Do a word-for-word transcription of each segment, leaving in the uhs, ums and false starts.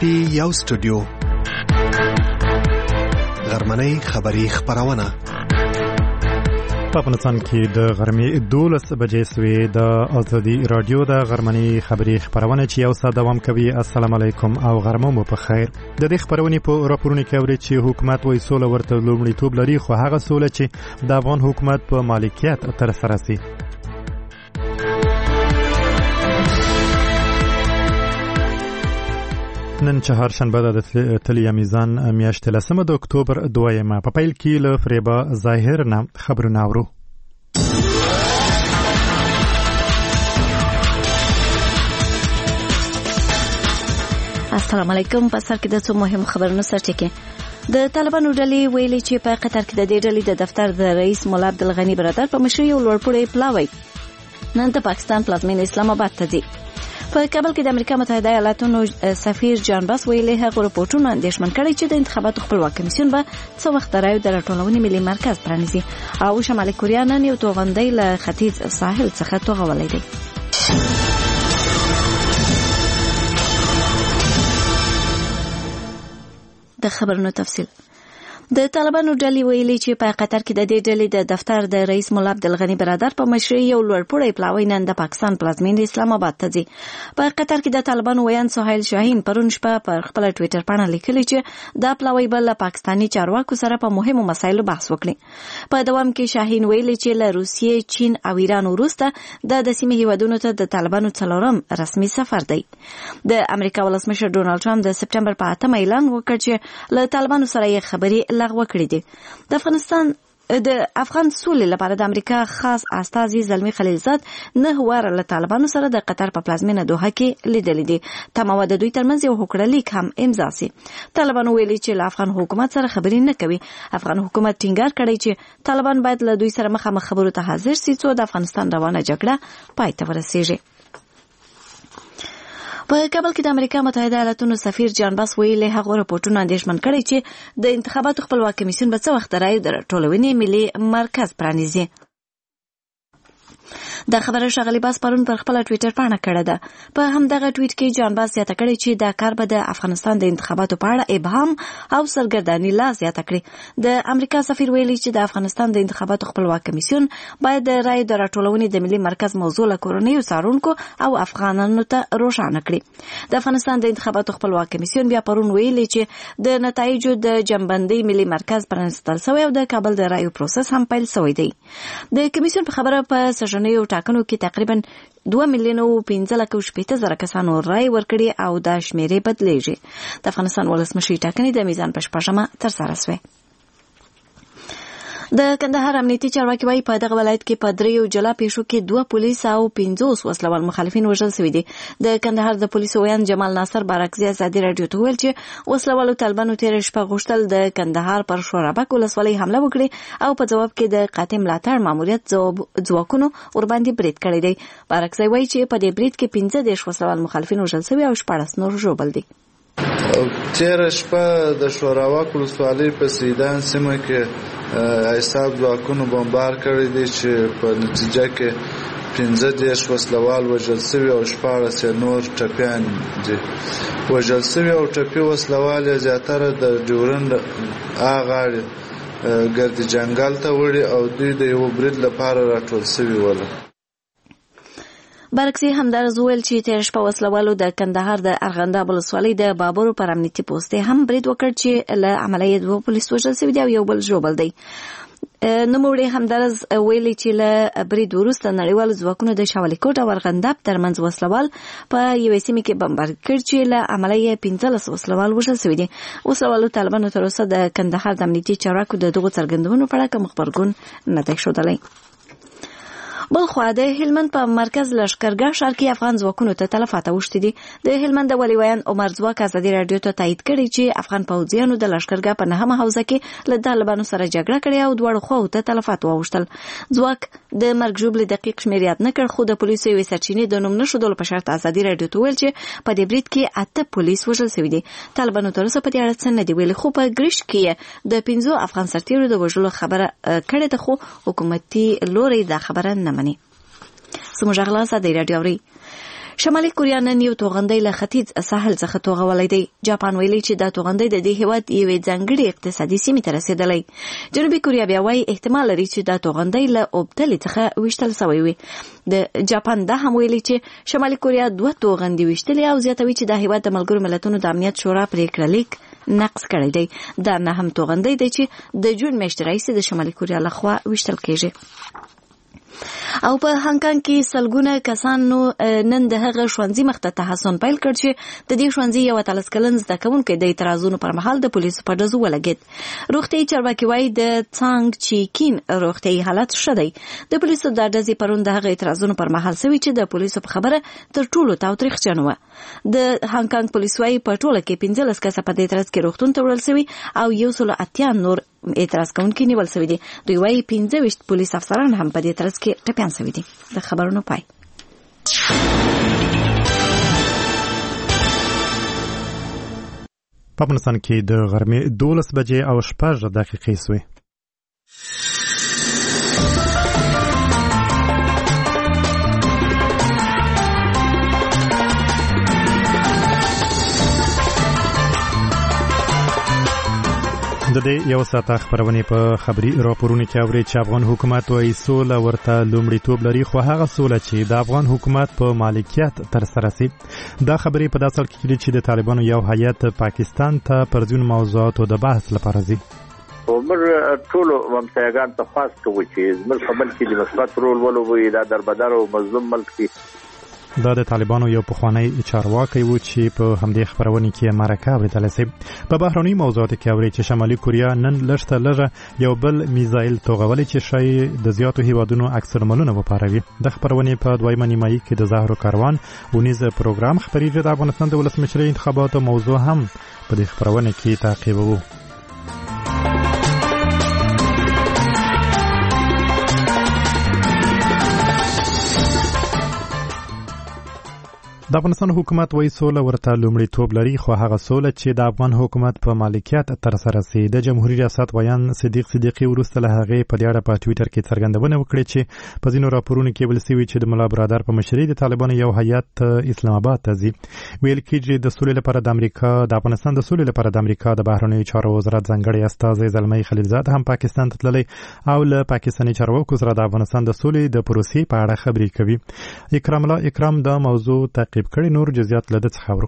ټي یو سټوډیو غرمنۍ خبری خبرونه په افغانستان کې د غرمې دولس بجې سوې د ازادي رادیو د غرمنۍ خبری خبرونه چې یو ساعت دوام کوي. السلام علیکم او غرمه مو په خیر. د دې خبرونې په راپورونو کې اوري چې حکومت وایي سوله ورته لومړیتوب لري، خو هغه سوله چې د افغان حکومت په مالکیت تر سره سي. نن چهارشنبه د تلیا میزان میاشتې لسمه د اکتوبر دویمه. په پیل کې له فریبا ظاهر نه خبرونه اورو. السلام علیکم. په سر کې د څو مهم خبرونو سرټکی. د طالبانو ډلې ویلي چې په قطر کې د دې ډلې د دفتر د رئیس مولا عبدالغنی برادر په مشرۍ یو لوړپوړی پلاوی نن د پاکستان پلازمینه اسلام آباد ته ځي. په کابل کې د امریکا متحده ایالاتونو سفیر جان باس ویلي هغه رپورټونه اندېښمن کړي چې د انتخاباتو خپلواک کمیسیون به څو وخت راوي د راټولونې ملي مرکز پرانیزي او شمالي کوریا نن یو توغندۍ له ختیځ ساحل څخه توغولې دی. د خبرونو تفصیل. د طالبانو ډلې ویلي چې په قطر کې د دې ډلې د دفتر د رئیس مولا عبدالغنی برادر په مشرۍ یو لوړپوړی پلاوی نن د پاکستان پلازمینه اسلام آباد ته ځي. په قطر کې د طالبانو ویان سهیل شاهین پرون شپه پر خپل ټوئیټر باندې لیکلي چې دا پلاوی بل پاکستانی چارواکو سره په مهمو مسایلو بحث وکړي. په دوام کې شاهین ویلي چې له روسیې، چین او ایران وروسته د د سیمې هیوادونو ته د طالبانو څلورم رسمي سفر دی. د امریکا ولسمشر ډونالد ټرمپ د سپټمبر په اتمه اعلان وکړ چې له طالبانو سره یې خبري لغوه کړې دي. د افغانستان د افغان سولې لپاره د امریکا خاص استازي زلمی خلیلزاد نه واره له طالبانو سره د قطر په پلازمینه دوحه کې لیدلې دي. تمه د دوی ترمنځ یو هوکړلیک هم امضا سي. طالبانو ویلي چې له افغان حکومت سره خبرې نه کوي. افغان حکومت ټینګار کړی چې طالبان باید له دوی سره مخامخ خبرو ته حاضر سي څو د افغانستان روانه جګړه پای ته ورسیږي. په کابل کې د امریکا متحده ایالاتونو سفیر جان باس ویلي هغه رپورټونه اندېښمن کړي چې د انتخاباتو خپلواک کمیسیون به څه وخت راځي د راټولونې ملي مرکز پرانیزي. دا خبره ښاغلي باس پرون پر خپل ټوئیټر باندې کړه ده. په همدغه ټوئیټ کې جان باس زیاته کړې چې دا کار به د افغانستان د انتخاباتو په اړه ابهام او سرګرداني لا زیاته کړي. د امریکا سفیر ویلي چې د افغانستان د انتخاباتو خپلواک کمیسیون باید د رایې د راټولونې د ملي مرکز موضوع له کورنیو څارونکو او افغانانو ته روښانه کړي. د افغانستان د انتخاباتو خپلواک کمیسیون بیا پرون ویلي چې د نتایجو د جمعبندۍ ملي مرکز پرانیستل شوی او د کابل د رایو پروسس هم پیل شوی دی. د کمیسیون په خبره په سژنیو ټاکنو کې تقریبا دوه میلیونه او پنځه لکه شپېته زره کسانو رای ورکړي او دا شمیرې بدلیږي. د افغانستان ولسمشر ټاکنې د میزان په شپږمه ترسره شوې. د کندهار امنیتي چارواکي وايي په دغه ولایت کې په دریو جلا پیښو کې دوه پولیس او پنځوس وسلوال مخالفین وژل شوي دي. د کندهار د پولیسو ویان جمال ناصر بارکزي ازادي رادیو ته ویل چې وسلوالو طالبانو تېره شپه غوښتل د کندهار پر شورابک ولسوالۍ حمله وکړي او په ځواب کې د قاطع ملاتړ ماموریت ځواکونو ورباندې برید کړی دی. بارکزي وايي چې په دې برید کې پنځه دېرش وسلوال مخالفین وژل شوي او شپاړس نور ژوبل دي. تېره شپه د شوراواک ولسوالۍ په سیدان سیمه کې حساب ځواکونو بمبار کړی دی چې په نتیجه کې پنځه دېرش وسلوال وژل شوي او شپاړس نور ټپیان دي. وژل شوي او ټپي وسلوال یې زیاتره د ډیورنډ آ غاړې ګردې جنګل ته وړي او دوی د یو برید لپاره راټول شوي ول. بارکزي همدارز ویل چې تېره شپه وسلوالو د کندهار د ارغنداب ولسوالۍ د بابرو پر امنیتي پوستې هم برید وکړ چې له عمله یې دوه پولیس وژل شوي دي او یو بل ژوبل دی. نوموړي همدارز ویلي چې له برید وروسته نړیوالو ځواکونو د شاولیکوټ او ارغنداب ترمنځ وسلوال په یوې سیمې کې بمبار کړ چې له عمله یې پنځلس وسلوال وژل شوي دي. وسلوالو طالبانو تر اوسه د کندهار د امنیتي چارواکو د دغو څرګندونو په اړه کوم غبرګون نه دی ښودلی. بل خو د هلمند په مرکز لشکرګاه ښار کې افغان ځواکونو ته تلفات اوښتي دي. د هلمند د ولي ویان عمر ځواک ازادي رادیو ته تایید کړی چې افغان پوځیانو د لشکرګاه په نهمه حوزه کې له طالبانو سره جګړه کړې او دواړو خواو ته تلفات واوښتل. ځواک د مرګ ژوبلې دقیق شمېر یاد نه کړ، خو د پولیسو یوې سرچینې د نوم نه ښودلو په شرط ازادي رادیو ته ویل چې په دې برید کې اته پولیس وژل شوي دي. طالبانو تر اوسه په دې اړه څه نه دي ویلي، خو په ګرشت کې د پنځو افغان سرتیرو د وژلو خبره کړې ده، خو حکومتي لوري دا خبره نه مني. زموږ غلا ازادي رادیو اوري. شمالي کوریا نن یو توغندی له ختیځ ساحل څخه توغولی دی. جاپان ویلي چې دا توغندی د دې هیواد یوې ځانګړې اقتصادي سیمې ته رسېدلی. جنوبي کوریا بیا وایي احتمال لري چې دا توغندی له اوبدلې څخه ویشتل سوی وي. د جاپان دا هم ویلي چې شمالي کوریا دوه توغندي ویشتلې او زیاتوي چې دا هیواد د ملګرو ملتونو د امنیت شورا پریکړه لیک نقض کړی دی. دا نه هم توغندی دی چې د جون میاشتې راهیسې د شمالي کوریا لخوا ویشتل کېږي. او په هانګ کانګ کې سلګونه کسانو نن د هغه ښوونځي مخ ته تحصن پیل کړ چې د دې ښوونځي یو اتلس کلن زده کوونکی د اعتراضونو پر مهال د پولیسو په ډزو ولګېد. روغتیايي چارواکي وایي د څانګ چیکین روغتیايي حالت ښه دی. د پولیسو دا ډزې پرون د هغه اعتراضونو پر مهال سوي چې د پولیسو په خبره تر ټولو تاوتریخجن وه. د هانګ کانګ پولیس وایي په ټوله کې پنځلس کسه په دې اعتراض کې روغتون ته وړل سوي او یو سل اتیا نور اعتراض کوونکي نیول سوي دي. دوی وایي پنځه ویشت پولیس افسران هم په دې اعتراض کې ټپیان سوي دي. د خبرونو پای. په افغانستان کې د غرمې دولس بجې او شپږ دقیقې سوې. د دې یو ساعته خبرونه په خبري راپورونه کې اوري چې افغان حکومت وايي سوله ورته لومړیتوب لري، خو هغه سوله چې د افغان حکومت په مالکیت تر سره سي. دا خبرې په داسې حال کې دي چې د طالبانو یو هیئت پاکستان ته پر ځینو موضوعاتو د بحث لپاره ځي. عمر ټولو ممتیاګان ته خاص کوي چې زموږ په ملک کې د مثبت رول ولوبوي دا دربدر او مظلوم ملک دی. دا د طالبانو یو پخوانی چارواکی و چې په همدې خبرونه کې مرکه اورېدل سي. په بهرني موضوعاتو کې اوري چې شمالي کوریا نن لږ لږه یو بل میزایل توغولي چې شای د زیاتو هیوادونو اکثر ملونه وپاروي. د خبرونه په دویمه نیمایي کې د زهرو کاروان ونیز پروګرام خبري د افغانستان د ولسمشرۍ انتخاباتو موضوع هم په دې خبرونه کې تعقیبوي. د افغانستان حکومت وايي سوله ورته لومړیتوب لري، خو هغه سوله چې د افغان حکومت په مالکیت تر سره سي. د جمهوریت ریاست ویان صدیق صدیقي وروسته له هغې په دې اړه په ټویټر کې څرګندونه وکړه چې په ځینو راپورونو کې ویل سوي چې د ملا برادر په مشرۍ د طالبانو یو هیئت اسلام آباد ته ځي. ویل کېږي د سولې لپاره د امریکا د افغانستان د سولې لپاره د امریکا د بهرنیو چارو وزارت ځانګړی استازی زلمي خلیلزاد هم پاکستان ته تللی او له پاکستاني چارواکو سره د افغانستان د سولې د پروسې په اړه خبرې کوي. اکرام الله اکرام دا موضوع تعقیب کړي، نور جزئیات لده څخه اورو.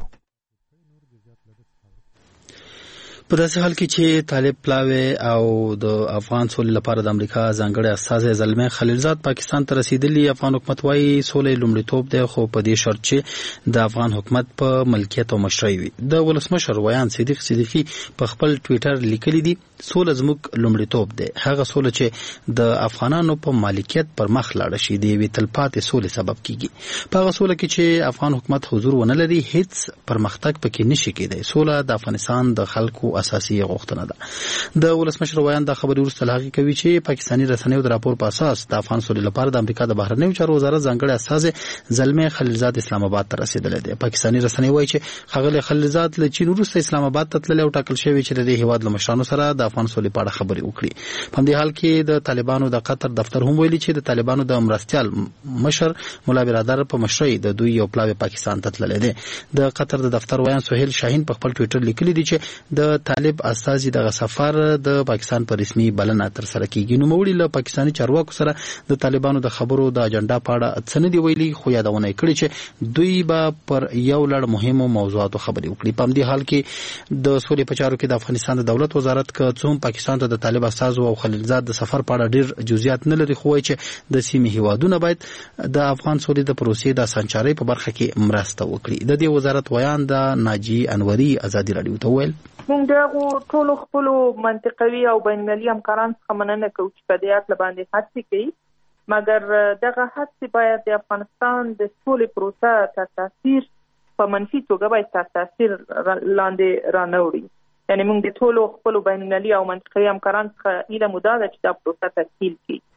په داسې حال کې چې طالب پلاوی او د افغان سولې لپاره د امریکا ځانګړی استازی زلمي خلیلزاد پاکستان ته رسیدلی، افغان حکومت وايي سولې لومړیتوب دی، خو په دې شرط چې د افغان حکومت په ملکیت او مشرۍ وي. د ولسمشر ویان صدیق صدیقي په خپل ټویټر لیکلی دی سوله زموږ لومړیتوب دی، هغه سوله چې د افغانانو په مالکیت پر مخ لاړ شي د یوې تلپاتې سولې سبب کیږي. په هغه سوله کې چې افغان حکومت حضور ونه لري هیڅ پرمختګ پکې نشي کېدی. سوله د افغانستان د خلکو اساسي غوښتنه ده. د ولسمشر ویان دا خبرې وروسته لاغي کوي چې پاکستاني رسنیو د راپور په اساس د افغان سولې لپاره د امریکا د بهرنیو چارو وزارت ځانګړی استازی زلمي خلیلزاد اسلام آباد ته رسیدلی دی. پاکستاني رسنۍ وایي چې ښاغلی خلیلزاد له چین وروسته اسلام آباد ته تللی او ټاکل شوی چې د دې هیواد له مشرانو سره د افغان سولې په اړه خبرې وکړي. په همدې حال کې د طالبانو د قطر دفتر هم ویلي چې د طالبانو د مرستیال مشر مولا برادر په مشرۍ د دوی یو پلاوی پاکستان ته تللی دی. د قطر د دفتر ویان سهیل شاهین په خپل ټویټر لیکلی دی چې د طالب استازي دغه سفر د پاکستان په رسمي بلنه تر سره کیږي. نو موړي له پاکستاني چارواکو سره د طالبانو د خبرو د اجنډا په اړه څه نه دی ویلي، خو یادونه کړې چې دوی به پر یو لړ مهمو موضوعاتو خبرې وکړي. په همدې حال کې د سولې په چارو کې د افغانستان د دولت وزارت که څوم پاکستان ته د طالب استازو او خلیلزاد د سفر په اړه ډېر جزئیات نه لري، خو وایي چې د سیمې هیوادونه باید د افغان سولې د پروسې د اسانچارۍ په برخه کې مرسته وکړي. د دې وزارت ویان د ناجی انوري ازادي راډیو ته ویل موږ دغه ټولو خپل منطقوي او بین‌المللي همکاران څخه مننه کوو چې په دې اړه باندې هڅې کوي، مګر دغه هڅې باید د افغانستان د سولې پروسه تر تاثیر په منفي توګه باید تر تاثیر لاندې رانوړي. یعنې موږ د ټولو خپل بین‌المللي او منطقوي همکاران څخه هیله مو دا ده چې دا پروسه تسهیل کړي.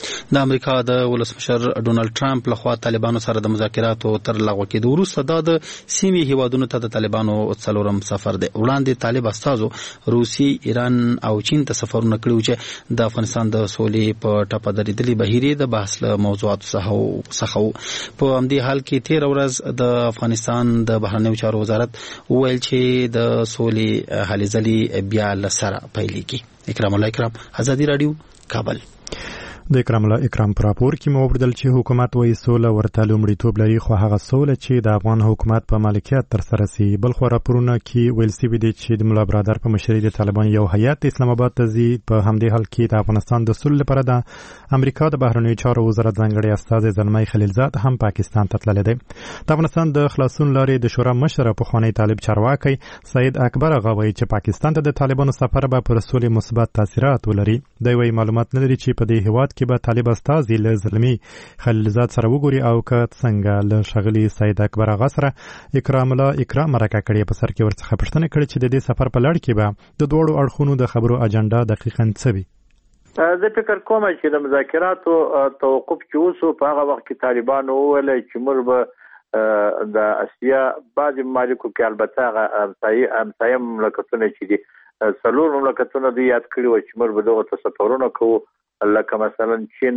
د امریکا د ولسمشر ډونالد ټرمپ لخوا طالبانو سره د مذاکراتو تر لغوه کېدو وروسته دا د سیمې هیوادونو ته د طالبانو څلورم سفر دی. وړاندې طالب استازو روسي، ایران او چین ته سفرونه کړي چې د افغانستان د سولې په ټاپه درېدلې بهیر د بحث له موضوعاتو څخه په همدې حال کې تیر ورځ د افغانستان د بهرنیو چارو وزارت وویل چې د سولې هلې ځلې بیا له سره پیلېږي. اکرام الله اکرام، ازادي راډیو، کابل. د اکرام الله اکرام پر راپور کې مو وردل چې حکومت وایي سوله ورته لومړیتوب لري، خو هغه سوله چې د افغان حکومت په مالکیت تر سره سي. بل خو راپورونه کې ویل سوي دي چې د ملا برادر په مشرۍ د طالبان یو هیئت اسلام آباد ته ځي. په همدې حال کې د افغانستان د سولې لپاره د امریکا د بهرنیو چارو وزارت ځانګړی استازی زلمی خلیلزاد هم پاکستان ته تللی دی. د افغانستان د خلاصون لارې د شورا مشر پخوانی طالب چارواکي سید اکبر آغا وایي چې پاکستان ته د طالبانو سفر به پر سولې مثبت تاثیرات ولري. دوی وایي معلومات نه لري چې په دې هیواد کې به طالب استازي له زلمی خلیلزاد سره وګوري او که څنګه له شغلي سید اکبر آغا سره اکرام الله اکرام مرکه کړې. په سر کې ورڅخه پوښتنه کړې چې د دې سفر په لړ کې به د دوړو اړخونو د خبرو اجنډا دقیقاً څه وي. زه فکر کوم چې د مذاکراتو توقف چې وسو په هغه وخت کې طالبانو وویل چې موږ به د اسیا بعضې ممالکو کې البته هغه همسایه مملکتونه چې دي څلور مملکتونه دوی یاد کړي وو چې موږ به دغو ته سفرونه کوو، لکه مثلا چین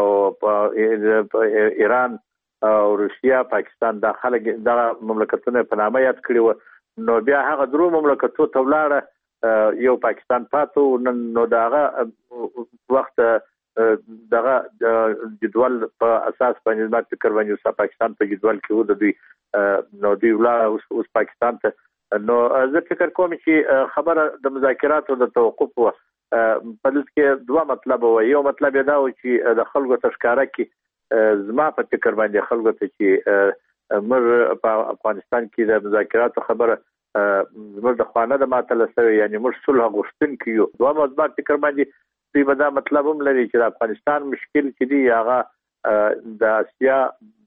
او ایران او روسیا، پاکستان، دا خلک دغه مملکتونه په نامه یاد کړي وو. نو بیا هغه درو مملکتو ته ولاړه، یو پاکستان پاتو. نو دغه وخت دغه جدول په اساس باندې ما فکر باندې اوس پاکستان په جدول کې و د دوی، نو دوی ولاړه اوس پاکستان ته. نو زه فکر کوم چې خبره د مذاکراتو د توقف و په دې کې دوه مطلب و. یو مطلب دا و چې د خلکو ته ښکاره کړي، زما په فکر باندې خلکو ته چې موږ په افغانستان کې د مذاکراتو خبره زموږ د خوا نه ده ماتله سوې، یعنې موږ صلح غوښتونکي یو. دوهم زما فکر باندې دوی به دا مطلب هم لري چې د افغانستان مشکل چې دی هغه د اسیا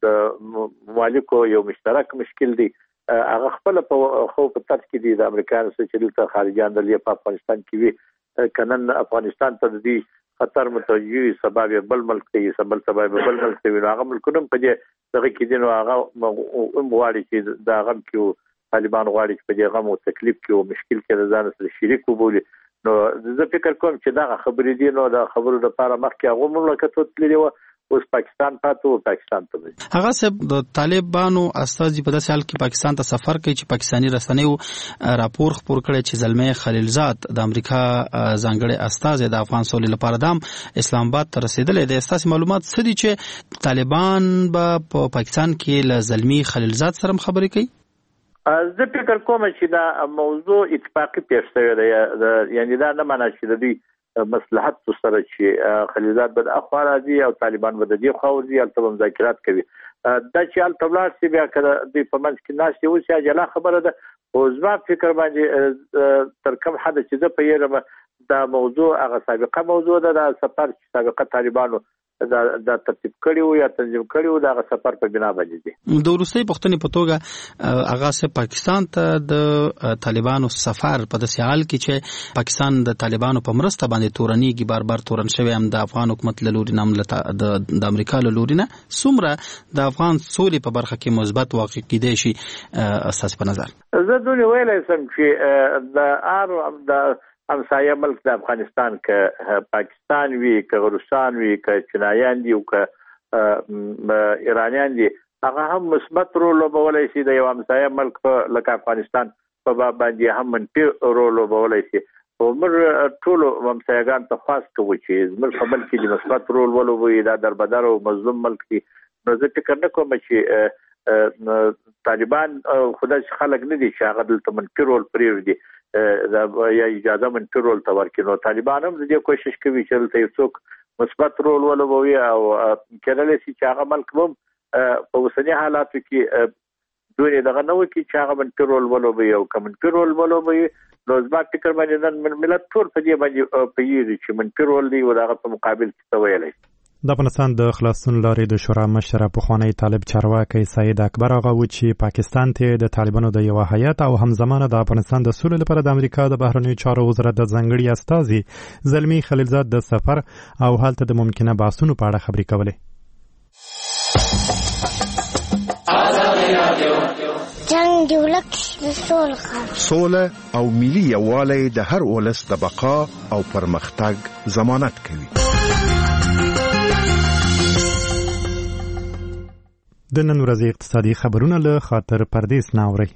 د ممالکو یو مشترک مشکل دی، هغه خپل په خو په تاسو کې دي د امریکایانو سره چې دلته خارجيان د په افغانستان کې وي، کنن افغانستان ته د خطر متوجي سبب بل ملک دی، سبب سبب بل ملک دی. هغه ملکونه په دې دغه کې دي، نو هغه هم غواړي چې دا غم کې طالبان غواړي چې په دې غم او تکلیف کې او مشکل کې د ځان سره شریک وبولي. نو زه فکر کوم چې دا خبرې دي، نو دا خبرو لپاره مخکې هغه مملکتونه تللي وو، اوس پاکستان پاتو پاکستان ته وي. هغه سب د طالبانو استازي په داسې حال کې پاکستان ته سفر کوي چې پاکستاني رسنیو راپور خپور کړی چې زلمی خلیلزاد د امریکا ځانګړی استازی د افغان سولې لپاره دام اسلام آباد ته رسیدلی دی. ستاسو معلومات څه دي چې طالبان به په پاکستان کې له زلمی خلیلزاد سره خبرې کوي؟ زه فکر کوم چې دا موضوع اتفاقي پیښ شوی دی، یعنی دا نه معنی چې د دوی مصلحت سره چې خلیلزاد به د اخوا راځي او طالبان به د دې خوا ورځي، هلته به مذاکرات کوي. دا چې هلته ولاړ شي بیا که دوی په منځ کې ناستې وشي جلا خبره ده. خو زما فکر باندې تر کوم حده چې زه پوهېږم دا موضوع هغه سابقه موضوع ده، دا سفر چې سابقه طالبانو دا د ترتیب کړي وو یا تنظیم کړي وو، دا سفر په بنا باندې دي. د وروستۍ پوښتنې په توګه هغه سه پاکستان ته د طالبانو سفر په داسې حال کې چې پاکستان د طالبانو په مرسته باندې تورنیږي، بار بار تورن شوی هم د افغان حکومت له لوري نه د امریکا له لوري نه، څومره د افغان سولې په برخه کې مثبت واقع کېدای شي اساس په نظر؟ زه دوی ویلی سم چې د ار د همسایه ملک د افغانستان که پاکستان وي، که روسان وي، که چینایان دي او که ایرانیان دي، هغه هم مثبت رول لوبولی شي. د یو همسایه ملک په لکه افغانستان په باب باندې هم منفي رول لوبولی شي. خو موږ ټولو همسایګانو ته خواست کوو چې زموږ په ملک کې د مثبت رول ولوبوي، دا دربدر او مظلوم ملک دی. نو زه فکر نه کوم چې طالبان خدای خلک نه دي چې هغه دلته منفي رول پرېږدي یا اجازه منفي رول ته ورکړي. نو طالبان هم د دې کوشش کوي چې دلته یو څوک مثبت رول ولوبوي او کېدلی شي چې هغه ملک هم په اوسني حالاتو کې دوی دغه نه وکړي چې هغه منفي رول ولوبوي، او که منفي رول ولوبوي نو زما فکر باندې نن ملت ټول په دې باندې پوهېږي چې منفي رول دی او د هغه په مقابل کې څه ویلی. د افغانستان د خلاصون لارې د شورا مشر پخوانی طالب چارواکي سید اکبر آغا و چې پاکستان ته د طالبانو د یو هیئت او همزمانه د افغانستان د سولې لپاره د امریکا د بهرنیو چارو وزارت د ځانګړي استازي زلمی خلیلزاد د سفر او هلته د ممکنه بحثونو په اړه خبرې کولې. جنگ دی ولک د سولې سوله او ملي یووالی د هر ولس د بقا او پرمختګ ضمانت کوي. د نن ورځې اقتصادي خبرونه له خاطر پردیس ناوري.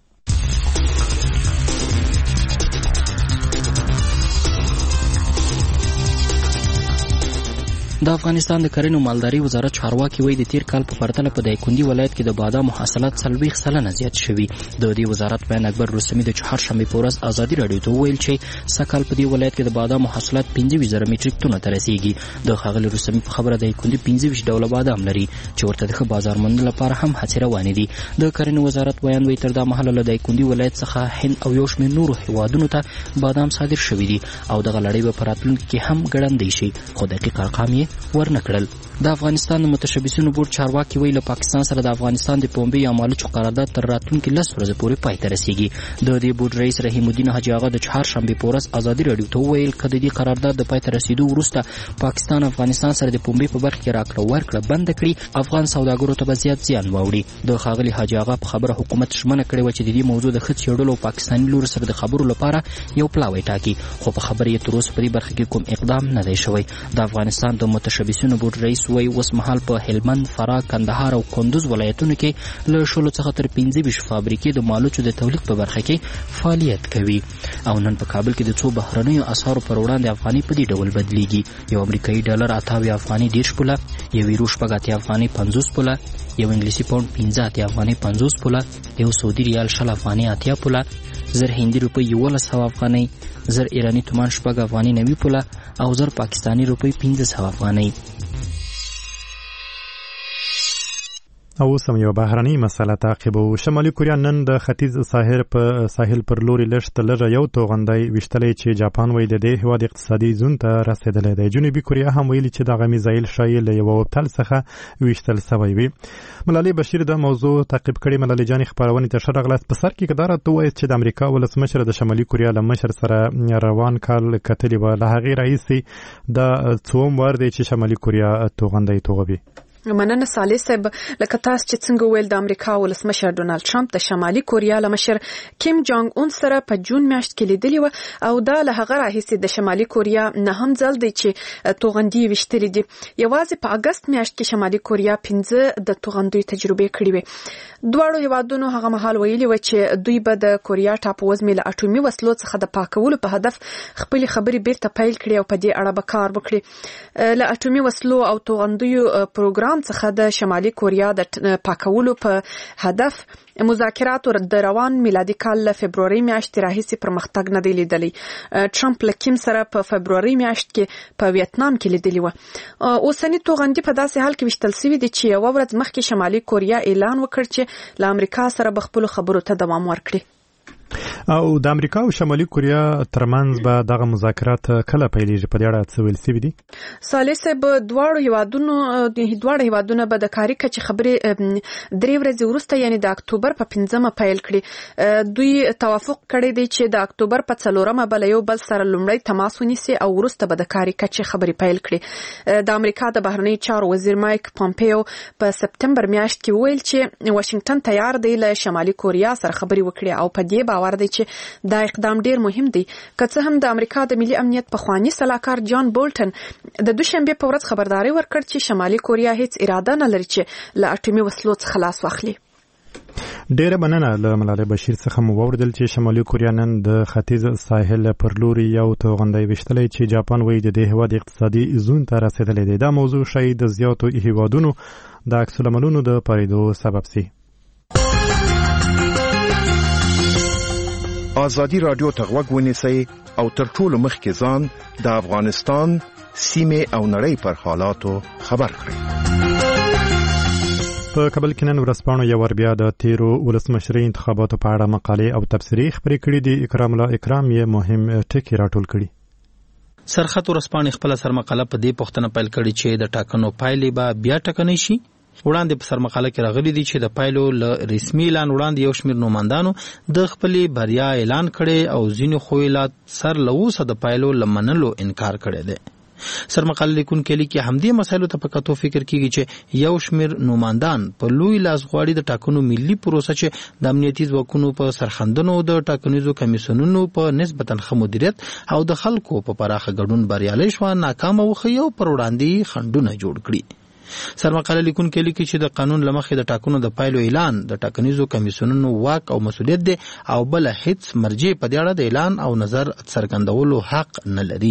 د افغانستان د کرنې او مالدارۍ وزارت چارواکي وایي د تیر کال په پرتله په دایکنډي ولایت کې د بادامو حاصلات څلوېښت سلنه زیات شوي. د دې وزارت بیان اکبر رستمي د چهارشنبې په ورځ ازادي راډیو ته وویل چې سږ کال په دې ولایت کې د بادامو حاصلات پنځه ویشت زره میټریک ټنو ته رسیږي. د ښاغلي رستمي په خبره دایکنډي پنځه ویشت ډوله بادام لري چې ورته د ښه بازار موندلو لپاره هم هڅې روانې دي. د کرنې وزارت بیان وایي تر دا مهاله له دایکنډي ولایت څخه هند او یو شمېر نورو هیوادونو ته بادام صادر شوي دي او دغه لړۍ به په راتلونکي کې هم ګړندۍ شي، خو دقیق ارقام یې ورنه کړل. د افغانستان د متشبثینو بورډ چارواکي ویل پاکستان سره د افغانستان د پنبې یا مالوچو قرارداد تر راتلونکي لس ورځې پورې پای ته رسیږي. د دې بورډ رئیس رحیم الدین حاجي آغا د چهارشنبې په ورځ ازادي راډیو ته وویل که د دې قرارداد د پای ته رسیدو وروسته پاکستان افغانستان سره د پنبې په برخه کې راکړه ورکړه بنده کړي، افغان سوداګرو ته به زیات زیان واوړي. د ښاغلي حاجي آغا په خبره حکومت ژمنه کړې وه چې د دې موضوع د ښه څېړلو او پاکستاني لوري سره د خبرو لپاره یو پلاوی ټاکي، خو په خبره یې تر اوسه په دې برخه کې کوم اقدام نه دی شوی. د افغانستان د متشبثینو بورډ رئیس وایي اوس مهال په هلمند، فراه، کندهار او کندوز ولایتونو کې له شلو څخه تر پنځه ویشت فابریکې د مالوچو د تولید په برخه کې فعالیت کوي. او نن په کابل کې د څو بهرنیو اسعارو پر وړاندې افغاني په دې ډول بدلیږي. یو امریکایي ډالر اته اویا افغاني دېرش پوله، یو یورو شپږ اتیا افغاني پنځوس پوله، یو انګلیسي پاونډ پنځه اتیا افغاني پنځوس پوله، یو سعودي ریال شل افغاني اتیا پوله، زر هندي روپۍ یولس سوه افغانۍ، زر ایراني تومان شپږ افغاني نوي پوله او زر پاکستاني روپۍ پنځه سوه افغانۍ. او سم یو بهرنۍ مسله تعقیبو. شمالي کوریا نن د ختیځ ساحل په ساحل پر لوري لږ تر لږه یو توغندی ویشتلی چې جاپان وایي د دې هېواد اقتصادي زون ته رسېدلی دی. جنوبي کوریا هم ویلي چې دغه میزایل ښایي له یوه وبتل څخه ویشتل سوی وي. ملالۍ بشیر د موضوع تعقیب کړې. ملالۍ جانې خپرونې ته ښه راغلاست. په سر کې که دا راته ووایاست چې د امریکا ولسمشر د شمالي کوریا له مشر سره روان کال کتلې وه، له هغې راهیسې دا څوم وار دی چې شمالي کوریا توغندی توغوي؟ مننه صالح صاحب. لکه تاسو چې څنګه ویل د امریکا ولسمشر ډونالد ټرمپ د شمالي کوریا له مشر کیم جانګ اون سره په جون میاشت کې لیدلی و او دا له هغه راهیسې د شمالي کوریا نه هم ځل دی چې توغندي ویشتلي دي. یوازې په اگست میاشت کې شمالي کوریا پنځه د توغندیو تجربې کړې وې. دواړو هیوادونو هغه مهال ویلي و چې دوی به د کوریا ټاپووزمې له اټومي وسلو څخه د پاکولو په هدف خپلې خبرې بیرته پیل کړي او په دې اړه به کار وکړي. له اټومي وسلو او توغندیو پروګرام څخه د شمالي کوریا د پاکولو په هدف مذاکرات د روان میلادي کال له فبروري میاشتې راهیسې پرمختګ نه دی لیدلی. ټرمپ له کیم سره په فبروري میاشت کې په ویتنام کې لیدلی و. اوسنی توغندي په داسې حال کې ویشتل سوي دي چې یوه ورځ مخکې شمالي کوریا اعلان وکړ چې له امریکا سره به خپلو خبرو ته دوام ورکړي. او د امریکا او شمالي کوریا ترمنځ به دغه مذاکرات کله پیلیږي؟ په دې اړه څه ویل سوي دي؟ صالح صاحب دواړو هیوادونو دواړه هیوادونه به د کاري کچې خبرې درې ورځې وروسته یعنې د اکتوبر په پنځمه پیل کړي. دوی توافق کړی دی چې د اکتوبر په څلورمه به له یو بل سره لومړی تماس ونیسي او وروسته به د کاري کچې خبرې پیل کړي. د امریکا د بهرنیو چارو وزیر مایک پامپیو په سپتمبر میاشت کې وویل چې واشنگټن تیار دی له شمالي کوریا سره خبرې وکړي او په دې باور دی چې دا اقدام ډیر مهم دی. که څه هم د امریکا د ملي امنیت پخوانی سلاکار جان بولټن د دوشنبه په ورځ خبرداري ورکړ چې شمالي کوریا هیڅ اراده نه لري چې له اټومي وسلو څخه خلاص واخلي. ډیره مننه له ملالۍ بشیر څخه مو واوریدل چې شمالي کوریا نن د ختیځ ساحل پر لوري یو توغندی ویشتلی چې جاپان وایي د دې هېواد اقتصادي زون ته رسېدلی دی. دا موضوع ښایي د زیاتو هېوادونو د عکس العملونو د پارېدو سبب سي. ازادي رادیو ته غوږ ونیسئ او تر ټولو مخکې ځان د افغانستان سیمې او نړۍ پر حالاتو خبر کړئ. په کابل کې نن ورځپاڼو یو ور بیا د تیرو ولسمشرۍ انتخاباتو په اړه مقالې او تبصرې خپرې کړي دي. اکرام الله اکرام یې مهم ټکي راټول کړي. سرخط ورسپانې خپل سرمقاله په دې پوښتنه پیل کړې چې د ټاکنو پایلې به بیا ټاکنې شي. وړاندې په سرمقاله کې راغلي دي چې د پایلو له رسمي اعلان وړاندې یو شمېر نوماندانو د خپلې بریا اعلان کړي او ځینو خو یې لا سر له اوسه د پایلو له منلو انکار کړی دی. سرمقاله لیکونکي لیکي همدې مسایلو ته په کتو فکر کیږي چې یو شمېر نوماندان په لوی لاس غواړي د ټاکنو ملي پروسه چې د امنیتي ځواکونو په سرخندنو د ټاکنیزو کمیسیونونو په نسبتا ښه مدیریت او د خلکو په پراخه ګډون بریالي شوه ناکامه وښیي او پر وړاندې خنډونه جوړ کړي. سرمقاله لیکونکي لیکي چې د قانون له مخې د ټاکنو د پایلو اعلان د ټاکنیزو کمیسیونونو واک او مسؤلیت دی او بل هیڅ مرجع په دې اړه د اعلان او نظر څرګندولو حق نه لري.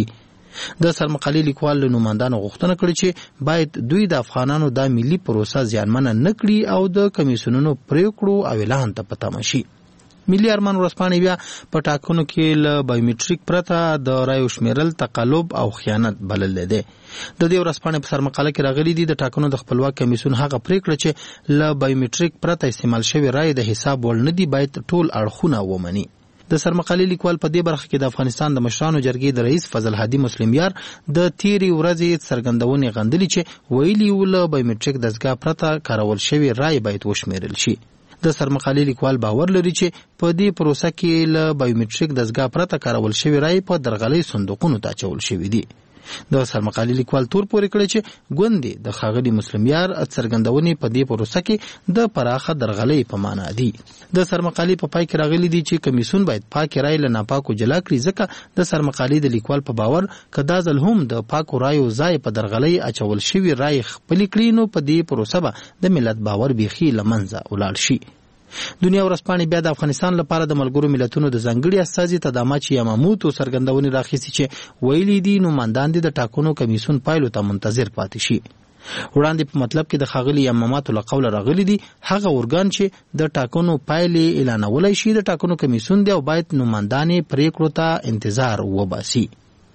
د سرمقالې لیکوال له نوماندانو غوښتنه کړې چې باید دوی د افغانانو د ملي پروسه زیانمنه نه کړي او د کمیسیونونو پریکړو او اعلان ته په تمه شي. ملي ارمان ورځپاڼې بیا په ټاکنو کې له بایومټریک پرته د رایو شمیرل تقلب او خیانت بللی دی. د دې ورځپاڼې په سرمقاله کې راغلي دي د ټاکنو د خپلواک کمیسیون هغه پریکړه چې له بایومټریک پرته استعمال شوی رای د حساب وړ نه دي باید ټول اړخونه ومني. د سرمقالې لیکوال په دې برخه کې د افغانستان د مشرانو جرګې د رئیس فضل هادي مسلم یار د تیرې ورځې څرګندونې غندلي چې ویلي و له بایومټریک دستګاه پرته کارول شوی رای باید وشمیرل شي. د سرمقالې لیکوال باور لري چې په دې پروسه کې له بایومټریک دستګاه پرته کارول شوی رای په درغلۍ صندوقونو ته اچول شوي دي. د سرمقالې لیکوال تور پورې کړی چې ګوندې د ښاغلي مسلم یار څرګندونې په دې پروسه کې د پراخه درغلۍ په معنا دي. د سرمقالې په پای کې راغلي دي چې کمیسیون باید پاکې رای له ناپاکو جلا کړي ځکه د سرمقالې د لیکوال په باور که دا ځل هم د پاکو رایو ځای په درغلۍ اچول شوي رای خپلې کړي نو په دې پروسه به د ملت باور بیخي له منځه ولاړ شي. دنیا ورځپاڼې بیا د افغانستان لپاره د ملګرو ملتونو د ځانګړي استازي تداماچی یاماموتو څرګندونې راخیستې چې ویلي دي نوماندان د ټاکنو کمیسیون پایلو ته منتظر پاتې شي. وړاندې په مطلب کې د ښاغلي یاماماتو له قوله راغلي دي هغه ارګان چې د ټاکنو پایلې اعلانولی شي د ټاکنو کمیسیون دی او باید نوماندان پریکړو ته انتظار وباسي.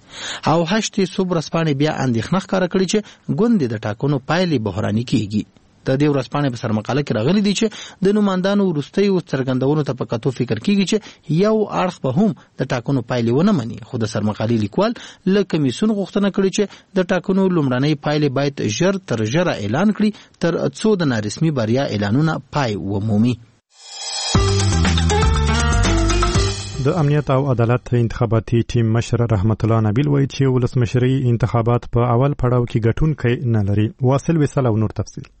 او هشتې صبح ورځپاڼې بیا اندېښنه ښکاره کړې چې ګوندې د ټاکنو پایلې بحراني کیږي. د دې ورځپاڼې په سرمقاله کې راغلي دي چې د نوماندانو وروستیو څرګندونو ته په کتو فکر کیږي چې یو اړخ به هم د ټاکنو پایلې ونه مني خو د سرمقالې لیکوال له کمیسیون غوښتنه کړې چې د ټاکنو لومړنۍ پایلې باید ژر تر ژره اعلان کړي تر څو د نارسمي بریا اعلانونه پای ومومي. د امنیت او عدالت انتخاباتي ټیم مشر رحمت الله نبیل وایي چې ولسمشري انتخابات په اول پړاو کې ګټونکی نه لري. واصل وصل او نور تفصیل.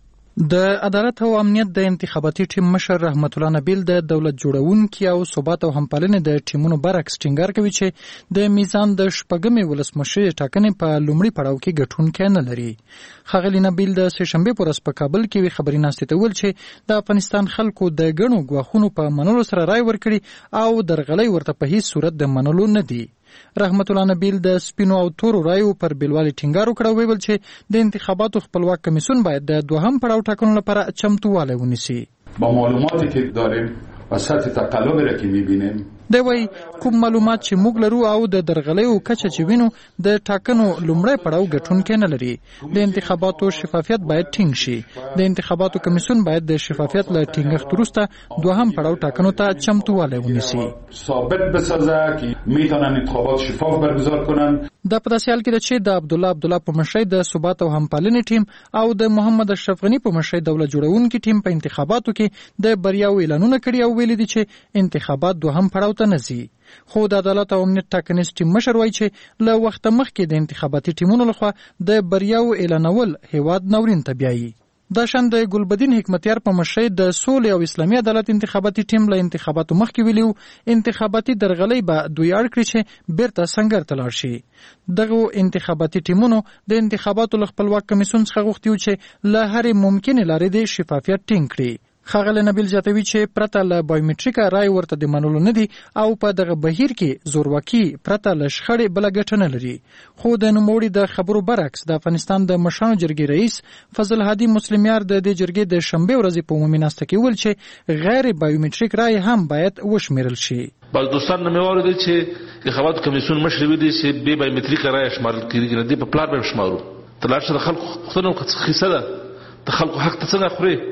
د عدالت او امنیت د انتخاباتي ټیم مشر رحمت الله نبیل د دولت جوړونکي او ثبات او همپالنې د ټیمونو برعکس ټینګار کوي چې د میزان د شپږمې ولسمشري ټاکنې په لومړي پړاو کې ګټونکی نه لري. ښاغلي نبیل د سهشنبې په ورځ په کابل کې خبري ناستې ته ویل چې د افغانستان خلکو د ګڼو ګواښونو په منلو سره رای ورکړي او درغلۍ ورته په هیڅ صورت د منلو نه دي. رحمت الله نبیل د سپینو او تورو رایو پر بیلوالي ټینګار وکړ او ویل چې د انتخاباتو خپلواک کمیسیون باید د دوهم پړاو ټاکنو لپاره چمتووالی ونیسي. با معلوماتی که داریم و سطح تقلبی را که می‌بینیم دی وایي کوم معلومات چې موږ لرو او د درغلیو کچه چې وینو د ټاکنو لومړی پړاو ګټونکی نه لري. د انتخاباتو شفافیت باید ټینګ شي. د انتخاباتو کمیسیون باید د شفافیت له ټینګښت وروسته دوهم پړاو ټاکنو ته چمتووالی ونیسي. ثابت بسازه که میتونن انتخابات شفاف برگزار کنن. دا په داسې حال کې ده چې د عبدالله عبدالله په مشرۍ د ثبات او همپالنې ټیم او د محمد اشرف غني په مشرۍ دولت جوړونکي ټیم په انتخاباتو کې د بریاو اعلانونه کړي او ویلي دي چې انتخابات دوهم پړاو ته نه ځي. خو د عدالت او امنیت ټاکنیز ټیم مشر وایي چې له وخته مخکې د انتخاباتي ټیمونو لخوا د بریاو اعلانول هیواد ناورین ته بیایي. دا شان د ګلبدین حکمتیار په مشرۍ د سولې او اسلامي عدالت انتخاباتي ټیم له انتخاباتو مخکې ویلو انتخاباتي درغلۍ به دوی اړ کړي چې بیرته سنګر ته لاړ شي. دغه انتخاباتي ټیمونو د انتخاباتو له خپلواک کمیسیون څخه غوښتي وو چې له هرې ممکنې لارې د شفافیت ټینګ کړي. ښاغلی نبیل زیاتوي چې پرته له بایومټریکه رای ورته د منلو نه دي او په دغه بهیر کې زورواکي پرته له شخړې بله ګټه نه لري. خو د نوموړي د خبرو برعکس د افغانستان د مشرانو جرګې رئیس فضل هادي مسلم یار د دې جرګې د شنبې ورځې په عمومي ناسته کې ویل چې غیر بایومټریک رای هم باید وشمیرل شي. بعض دوستان نه مې واورېدل چې انتخاباتو کمیسیون مشر ویلي چې بې بایومټریکه رای شمارل کېږي، نه دې په پلار به شمارو. ته لاړ شه د خلکو غوښتنه خیسه ده، د خلکو حق ته څنګه خورې؟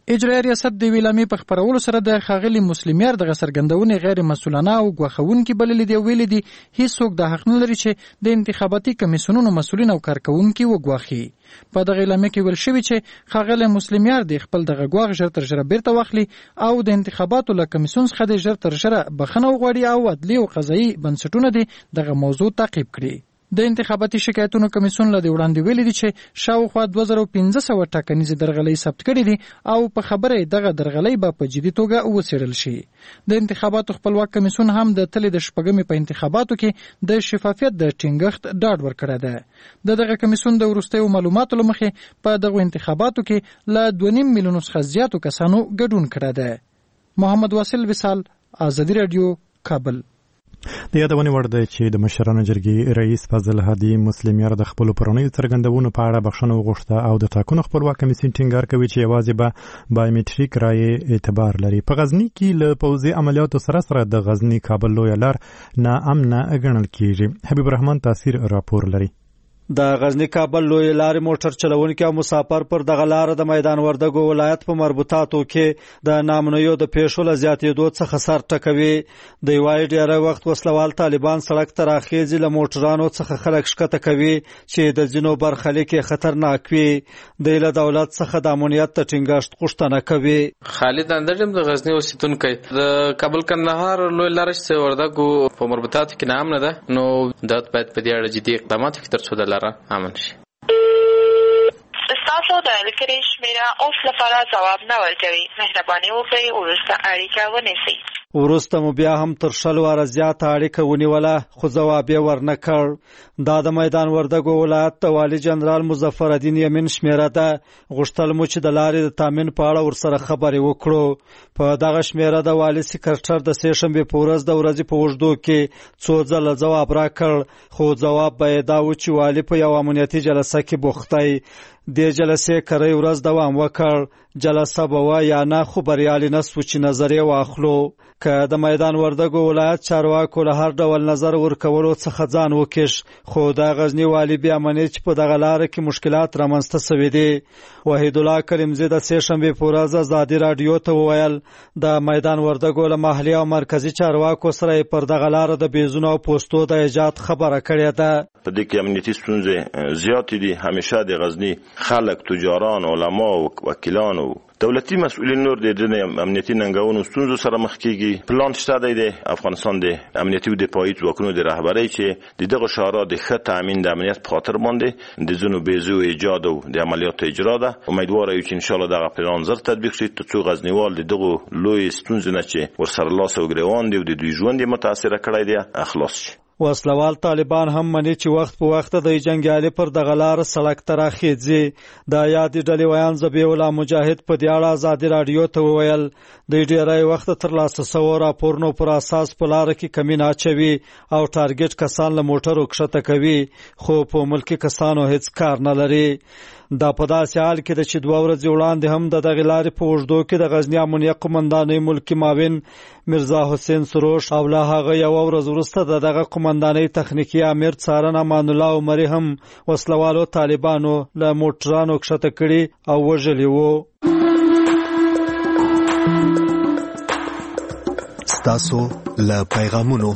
اجرایي ریاست د ویلامي په خبرولو سره د خاغلی مسلمیار د څرګندونې غیر مسؤلانه او غوښونکي بللې دی ویل دي هیڅوک د حق نه لري چې د انتخاباتي کمیسیونونو مسؤلین او کارکونکي وګواخي. په دغه اعلامیه کې ویل شوی چې خاغلی مسلمیار د خپل دغه غواغ ژر تر ژره بیرته واخلي او د انتخاباتو له کمیسیون څخه د ژر تر ژره بخښنه وغواړي او عدلي او قضایي بنسټونه دي دغه موضوع تعقیب کړي. د انتخاباتي شکایتونو کمیسیون له وړاندې ویلي دي چې شاوخوا دوه زره پنځه سوه ټاکنیزې درغلۍ ثبت کړي دي او په خبره دغه درغلۍ به په جدي توګه وڅېړل شي. د انتخاباتو خپلواک کمیسیون هم د تلې د شپږمې په انتخاباتو کې د شفافیت د ټینګښت ډاډ ورکړی دی. د دغه کمیسیون د وروستیو معلوماتو له مخې په دغو انتخاباتو کې له دوه نیم میلیونو څخه زیاتو کسانو ګډون کړی دی. محمد واصل وصال، ازادي راډیو، کابل. د یادونې وړ دی چې د مشرانو جرګې رئیس فضل هادي مسلمیار د خپلو پرونیو څرګندونو په اړه بخښنه وغوښته او د ټاکنو خپلواک کمیسیون ټینګار کوي چې یوازې به بایومټریک رایې اعتبار لري. په غزني کې له پوځي عملیاتو سره سره د غزني کابل لویه لار ناامنه ګڼل کیږي. حبیب الرحمن تاثیر راپور لري. د غزنی کابل لوی لارې موټر چلونکي او مسافر پر دغه لار د میدان وردګو ولایت په مربوطاتو کې د نامنویو د پیښو له زیاتېدو څخه سر ټکوي. د یوې ډېری وخت وسلوال طالبان سړک ته راخیږي، له موټرانو څخه خلک ښکته کوي چې د ځینو برخلیک یې خطرناک وي. دوی له دولت څخه د امنیت د ټینګښت غوښتنه کوي. خالد اندرجم د غزنی اوسیدونکی د کابل کندهار لوی لار چې وردګو په مربوطاتو کې ناامنه ده، نو دولت باید په دې اړه جدي اقدامات وکړي تر څو د لاره امن شي. ستاسو د لیکلې شمیره اوس لپاره ځواب نه ورکوي. مهرباني وکړئ وروسته اړیکه ونیسئ. وروسته مو بیا هم تر شل واره زیاته اړیکه ونیوله خو ځواب یې ورنه کړ. دا د میدان وردګو ولایت د والي جنرال مظفر الدین یمین شمیره ده. غوښتل مو چې د لارې د تامین په اړه ورسره خبرې وکړو. په دغه شمیره د والي سکرټر د سې شنبې په ورځ د ورځې په اوږدو کې څو ځله ځواب راکړ، خو ځواب به یې دا و چې والي په یو امنیتي جلسه کې بوخت دی. دې جلسې کری ورځ دوام وکړ. جلسه به وه یا نه، خو بریالي نه سو چې نظر یې واخلو. که د میدان وردګو ولایت چارواکو له هر ډول نظر ورکولو څخه ځان وکش، خو د غزنی والي بیا مني چې په دغه لاره کې مشکلات رامنځته سوي دي. وحید الله کریمزی د سې شنبې په ورځ ازادي راډیو ته وویل د میدان وردګو له محلي او مرکزي چارواکو سره پر دغه لاره د بیزونو او پوسټو د ایجاد خبره کړې ده. په دې کې امنیتي ستونزې زیاتې دي. همیشه د غزنی خلک، تجاران، علما او وکیلان او دولتي مسؤلین نور د امنیتي ننګونو ستونزو سره مخ کیږي. پلان شته دی د افغانستان د امنیتي او دفاعي ځواکونو د رهبرۍ چې د دغه شعارات د ښه تامین د امنیت په خاطر باندې د ځینو بیزو ایجاد او د عملیاتو اجرا ده. امیدواره یو چې ان شاء الله دغه پلان زر تطبیق شي ترڅو غزنیوال د دغه لوی ستونزې نه چې ورسره لاس او ګریوان دي او د دوی ژوند یې متاثره کړی دی خلاص شي. وسلوال طالبان هم مني چې وخت په وخت د جنگیالي پر دغه لار سړک ته راخیږي. د یادې ډلې ویان ذبیح الله مجاهد په دې اړه ازادي راډیو ته وویل د ډېری وخت ترلاسه سوو راپورونو پر اساس په لاره کې کمین اچوي او ټارګټ کسان له موټرو کښته کوي، خو په ملکي کسانو هیڅ کار نه لري. دا په داسې حال کې ده چې دوه ورځې وړاندې هم د دغې لارې په اوږدو کې د غزني امنیه قمندانۍ ملکي معاون مرزا حسین سروش او له هغه یوه ورځ وروسته د دغه قمندانۍ تخنیکي امیر څارن امان الله عمري هم وسلوالو طالبانو له موټرانو کښته کړي او وژلي وو. ستاسو له پیغامونو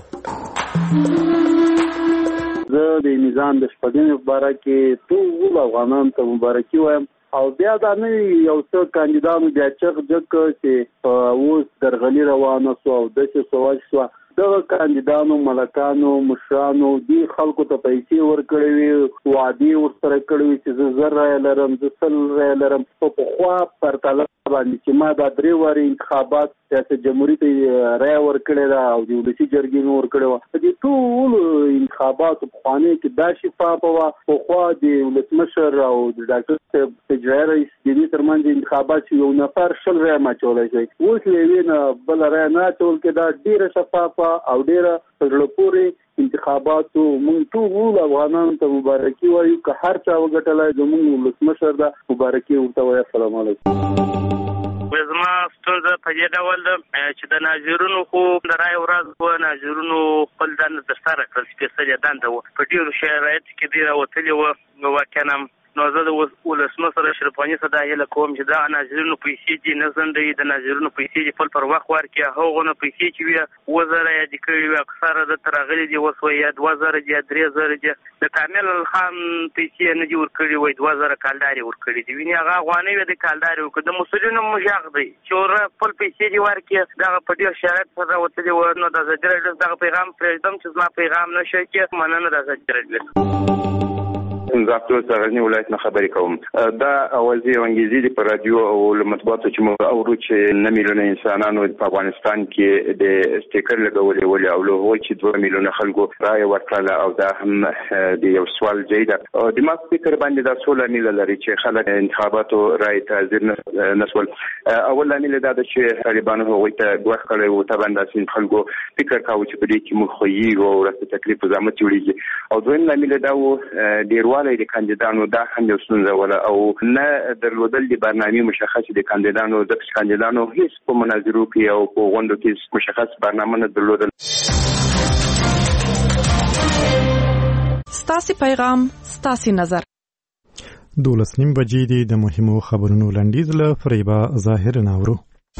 زه د نظام د شپږمې په باره کې ټول افغانانو ته مبارکي وایم او بیا دا نه یو څه کاندیدانو بیا چغ جګ چې اوس درغلي روانه سوه او داسې سوال شوه. دغه کاندیدانو، ملکانو، مشرانو دې خلکو ته پیسې ورکړې وي، وعدې ورسره کړې وي چې زه زر رایه لرم، زه سل رایه لرم. په پخوا پرتله باندې چې ما دا درې وارې انتخابات ریاست جمهوري ته رایه ورکړې ده او د ولسي جرګې مې ورکړې وه. په دې ټولو انتخاباتو پخوانیو کې دا شفافه وه. پخوا د ولسمشر او د ډاکټر صاحب اجرایي رئیس د دې ترمنځ انتخابات چې یو نفر شل رایه هم اچولی شي، اوس له یوې نه بله رایه نه اچول کېده. ډېره شفافه او ډېره په زړه پورې انتخاباتو. موږ ټول افغانانو ته مبارکي وایو. که هر چا وګټلی زموږ ولسمشر ده، مبارکي ورته وایو. السلام علیکم. زما ستونزه په دې ډول ده چې د ناظرینو خو د رایې ورځ وه، ناظرینو خپل دنده ترسره کړل، سپېڅلې دنده وه. په ډېرو شرایطو کې دوی راوتلي وه. واقعا هم نو زه د ولسمشر اشرف غني څخه دا هیله کوم چې دا ناظرینو پیسې دي نه ځنډوي، د ناظرینو پیسې دي خپل پر وخت ورکړي. هغه نه پیسې چې وي وزره یې د کړي وي اکثره د ترغلي دي وسو یا دوه زره دي درې زره دي د کامل خان پیسې نه دي ورکړي وي دوه زره کالداري ورکړي دي ویني هغه غوانه وي د کالداري وکړي د مسولینو مجاغ دی چې ور خپل پیسې دي ورکړي دا په دې شرایط سره وته دي ورنو د زجر د پیغام پرېدم چې ما پیغام نشي کې مننه د زجر زافتو سرغنی ولایت نه خبرې کوم. دا اوازې انګلیزي دی په رادیو او مطبوعاتو چې موږ اورو چې نه میلیونه انسانانو په افغانستان کې د سټیکر لګولې ولې او له هغوی چې دوه میلیونه خلکو رایه ورکړله او دا هم د یو سوال ځای ده. د ما فکر باندې دا څو لامل لري چې خلک انتخاباتو رایې ته حاضر نه شول. اول لامل دا ده چې طالبانو هغوی ته ګواښ کړی و طبعا داسې خلکو فکر کاوه چې په دې کې موږ خویږو او ورته تکلیف په زحمت جوړېږي. او دویم لامل دا و ډېروالی د کاندیدانو دا هم یو ستونزه وله او نه درلودل د برنامې مشخص د کاندیدانو د کاندیدانو هیڅ په مناظرو کې او په غونډو کې مشخص برنامه نه درلودل. ستاسو پیغام ستاسو نظر. دولس نیم بجې دي د مهمو خبرونو لنډیز له فریبا ظاهر ناورو.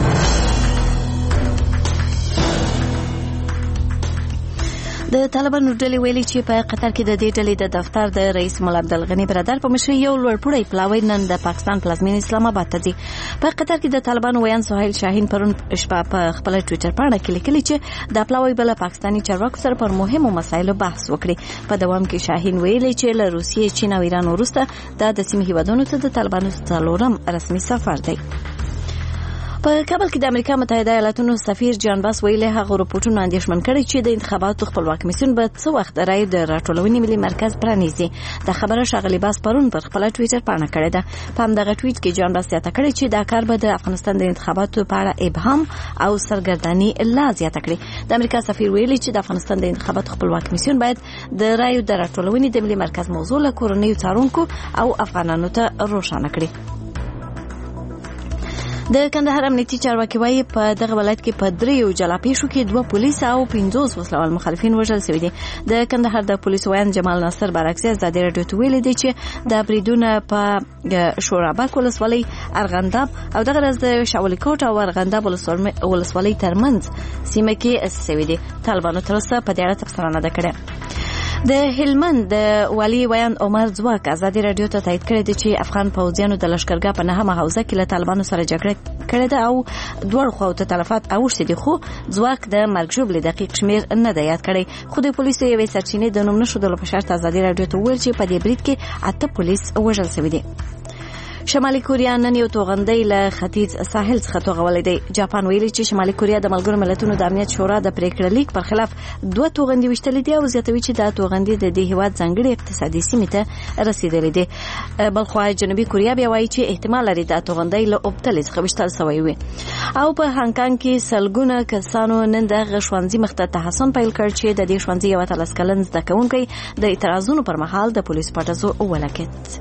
د طالبانو ډلې ویلي چې په قطر کې د دې ډلې د دفتر د رئیس مولا عبدالغني برادر په مشرۍ یو لوړپوړی پلاوی نن د پاکستان پلازمینې اسلام آباد ته ځي. په قطر کې د طالبانو ویان سهیل شاهین پرون شپه په خپل ټوئیټر باندې کې لیکلي چې د پلاوی بل پاکستاني چارواکو سره پر مهمو مسایلو بحث وکړي. په دوام کې شاهین ویلي چې له روسیې، چین او ایران وروسته د سیمې هیوادونو ته د طالبانو څلورم رسمي سفر دی. په کابل کې د امریکا متحده ایالاتونو سفیر جان باس ویلي هغه رپورټونه اندېښمن کړي چې د انتخاباتو خپلواک کمیسیون به څه وخت رایې د راټولونې ملي مرکز پرانیزي. دا خبره ښاغلي باس پرون پر خپل ټوئیټر باندې کړې ده. په همدغه ټوئیټ کې جان باس زیاته کړې چې دا کار به د افغانستان د انتخاباتو په اړه ابهام او سرګرداني لا زیاته کړي. د امریکا سفیر ویلي چې د افغانستان د انتخاباتو خپلواک کمیسیون باید د رایو د راټولونې د ملي مرکز موضوع له کورنیو څارونکو او افغانانو ته روښانه کړي. د کندهار امنیتي چارواکي وايي په دغه ولایت کې په دریو جلاپیشو کې دوه پولیس او پنځوس وسلوال مخالفین وژل شوي دي. د کندهار د پولیسو ویان جمال ناصر برعکس ازادي رادیو ته ویلي دی چې د بریدونه په شورابک ولسوالۍ، ارغنداب او دغه ورځ د شاولي کوټ او ارغنداب ولسوالۍ ترمنځ سیمه کې شوي دي. طالبانو تر اوسه په دې اړه تبصره نه ده کړې. د هلمند د والي ویان عمر ځواک ازادي رادیو ته تایید کړی دی چې افغان پوځیانو د لشکرګاه په نهمه حوزه کې له طالبانو سره جګړه کړې ده او دوړ خو ته تلفات اوښتي دي. خو ځواک د مرګ ژوبلې دقیق شمیر نه دی یاد کړی. خو د پولیسو یوې سرچینې د نوم نشودلو په شرط ازادي رادیو ته وویل چې په دې برید کې اته پولیس وژل شوي دي. شمالي کوریا نن یو توغندۍ له ختیځ ساحل څخه توغولې دی. جاپان ویلي چې شمالي کوریا د ملګرو ملتونو د امنیت شورا د پریکړې لیک پر خلاف دوه توغندۍ وشتلې دي او زیاتوي چې دا توغندۍ د دې هیواد ځانګړي اقتصادي سیمې ته رسیدلې دي. بلخو جنوبي کوریا بیا وایي چې احتمال لري دا توغندۍ له اوبتل څخه وشتل شوی وي. او په هانګ کې سلګونه کسانو نن د ښوونځي مخ ته تحصن پیل کړ چې د دې ښوونځي یو اتلس کلن زده کوونکی د اعتراضونو پر مهال د پولیس پټزو ولکت.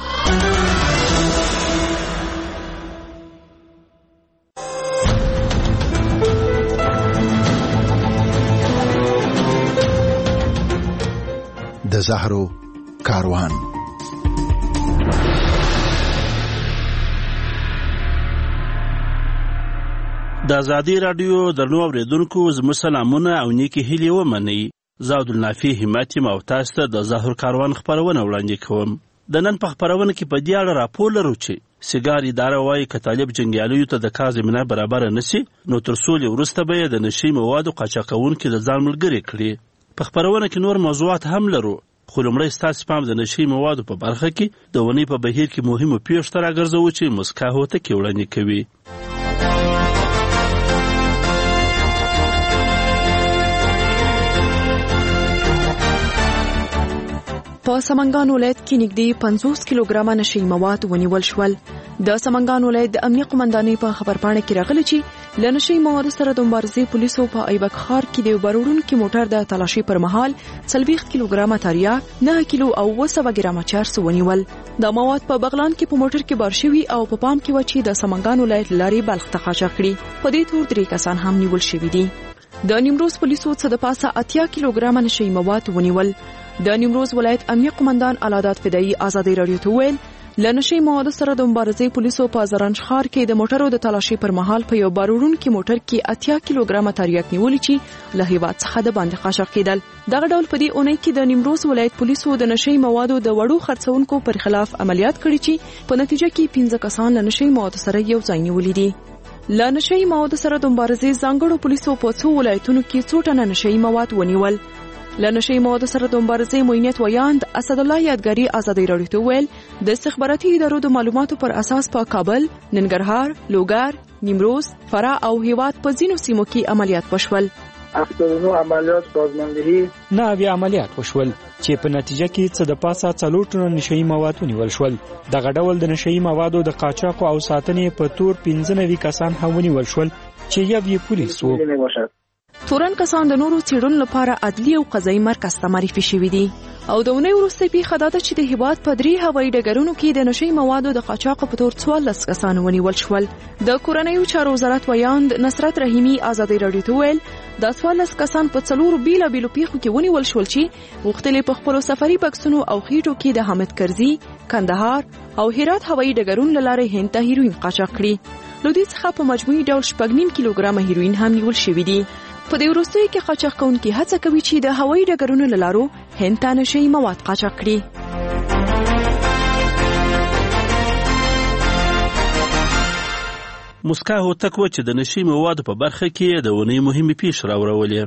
د زهرو کاروان. د ازادي رادیو درنو اوریدونکو زموږ سلامونه او نیکی هیلې ومنئ. زه عبدالنافع همت یم او تاسو ته د زهرو کاروان خپرونه وړاندې کوم. د نن په خپرونه کې په دې اړه راپور لرو چې سیګار اداره وایي که طالب جنګیالیو ته د کار زمینه برابره نشي نو تر سولې وروسته به یې د نشي موادو قاچاقونکي د ځان ملګري کړي. په خپرونه کې نور موضوعات هم لرو خو لومړی ستاسو پام د نشي موادو په برخه کې د ونې په بهیر کې مهمو پیښو ته راګرځوو چې مسکا هوتکې وړاندې کوي. په سمنګان ولایت کې نږدې پنځوس کیلوګرامه نشي مواد ونیول شول. د سمنګان ولایت د امنیه قومندانۍ په خبرپاڼه کې راغلي چې له نشي موادو سره د مبارزې پولیسو په ایبک ښار کې د وروړونکو موټر د تلاشي پر مهال څلوېښت کیلوګرامه تریاک، نه کیلو او اوه سوه ګرامه چرس ونیول. دا مواد په بغلان کې په موټر کې بار شوي او په پام کې و چې د سمنګان ولایت لارې بلخ ته قاچاق کړي. په دې تور درې کسان هم نیول شوي دي. د نیمروز پولیسو څخه د پاسه اتیا کیلوګرامه نشي مواد ونیول. د نیمروز ولایت امنیه قومندان علادات فدایي ازادي رادیو ته ویل لنشي موادو سره د مبارزې پولیسو په زرنج ښار کې د موټرو د تلاشي پر مهال په یو بارورونکي موټر کې اتیا کیلوګرامه تریاک نیولې چې له هیواد څخه د باندې قاچاق کېدل. دغه ډول په دې اونۍ کې د نیمروز ولایت پولیسو د نشي موادو د وړو خرڅونکو پر خلاف عملیات کړي چې په نتیجه کې پنځه کسان له نشي موادو سره یو ځای نیولې دي. له نشي موادو سره د مبارزې ځانګړو پولیسو په څو ولایتونو کې څو ټنه نشي مواد ونیول. له نشي موادو سره د مبارزې موینت ویاند اسد الله یادګاری ازادي رادیو ته ویل د استخباراتي ادارو د معلوماتو پر اساس په کابل، ننګرهار، لوګر، نیمروز، فراه او هیواد په ځینو سیمو کې عملیات وشول. افتادنو عملیات سازماندهی نه اوی عملیات وشول چې په نتیجه کې څه د پاسه څلور ټنه نشي مواد ونیول شول. دغه ډول د نشي موادو د قاچاق او ساتنې په تور پنځه نوي کسان هم ونیول شول چې یو یې پولیس وو. تورن کسان د نورو څېړنو لپاره عدلي او قضایي مرکز ته معرفي شوي دي. او د اونۍ وروسته پیښه دا ده چې د هیواد په درې هوایي ډګرونو کې د نشي موادو د قاچاق په تور څوارلس کسان ونیول شول. د کورنیو چارو وزارت ویاند نصرت رحیمي ازادي رادیو ته ویل دا څوارلس کسان په څلورو بیلابیلو پیښو کې ونیول شول چې غوښتل په خپلو سفري بکسونو او خېټو کې د حامد کرزي، کندهار او هرات هوایي ډګرونو له لارې هند ته هیروین قاچاق کړي. له دې څخه په مجموعي ډول شپږ نیم کیلوګرامه هیروین هم نیول شوي دي. په دې وروستیو کې قاچاق کوونکي هڅه کوي چې د هوایي ډګرونو له لارو هند ته نشي مواد قاچاق کړي. مسکا هوتک و چې د نشي موادو په برخه کې د ونې مهمې پیښې راوړولې.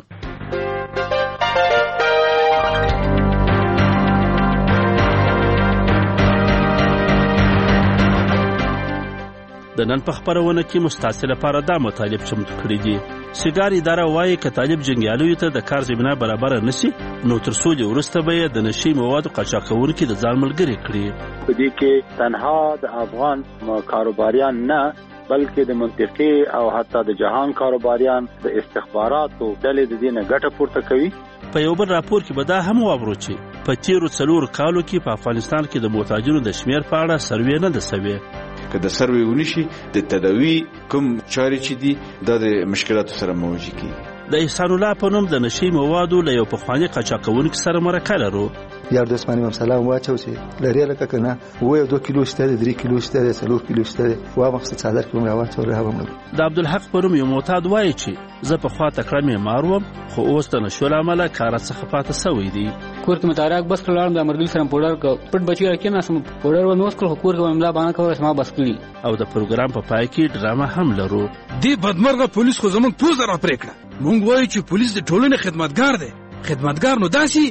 د نن په خبرونه کې مستعصي لپاره دا مطالب چمتو کړي دي. سیګار اداره وایي که طالب جنګیالیو ته د کار زمینه برابر نشي نو تر څو وروسته به د نشي موادو قاچاق کوونکي د ځان ملګري کړي. په دې کې تنها د افغان کاروباریان نه بلکې د منطقې او حتی د جهان کاروباریان د استخباراتو ډلې د دې نه ګټه پورته کوي. په یو بل راپور کې به دا هم واورو چې په تیرو څلورو کالو کې په افغانستان کې د محتاجینو د شمیر په اړه سروې نه ده سوې. که د سروې ونشي د تداوی کوم چارې چې دي دا د مشکلاتو سره مواجه کیږي. د احسان الله په نوم د نشي موادو له یو پخواني قاچاقونکي سره مرکه لرو. یار دوست باندې سلام واچو چې لري لکه کنه و یو دوه کیلو شته درې کیلو شته څلور کیلو شته و مقصد صادر کوم راوړ ته راوړم. د عبدالحق په نوم یو معتاد وایي چې زه په خوا تکړه ماروم خو اوس د نشو عمله کار څخه پاتې سوی دی. کور کې متارک بس کړم د مرګل سره پوډر ک پټ بچی راکې نه سم پوډر و نو سکل کور کې املا باندې کوي سم بس کړی. او د پروګرام په پای کې ډرامه هم لرو. دی بدمرغه پولیس خو زمونږ پوز را پرې کړه. مونږ وایو چې پولیس د ټولنې خدمتګار دی. خدمتګار نو داسي.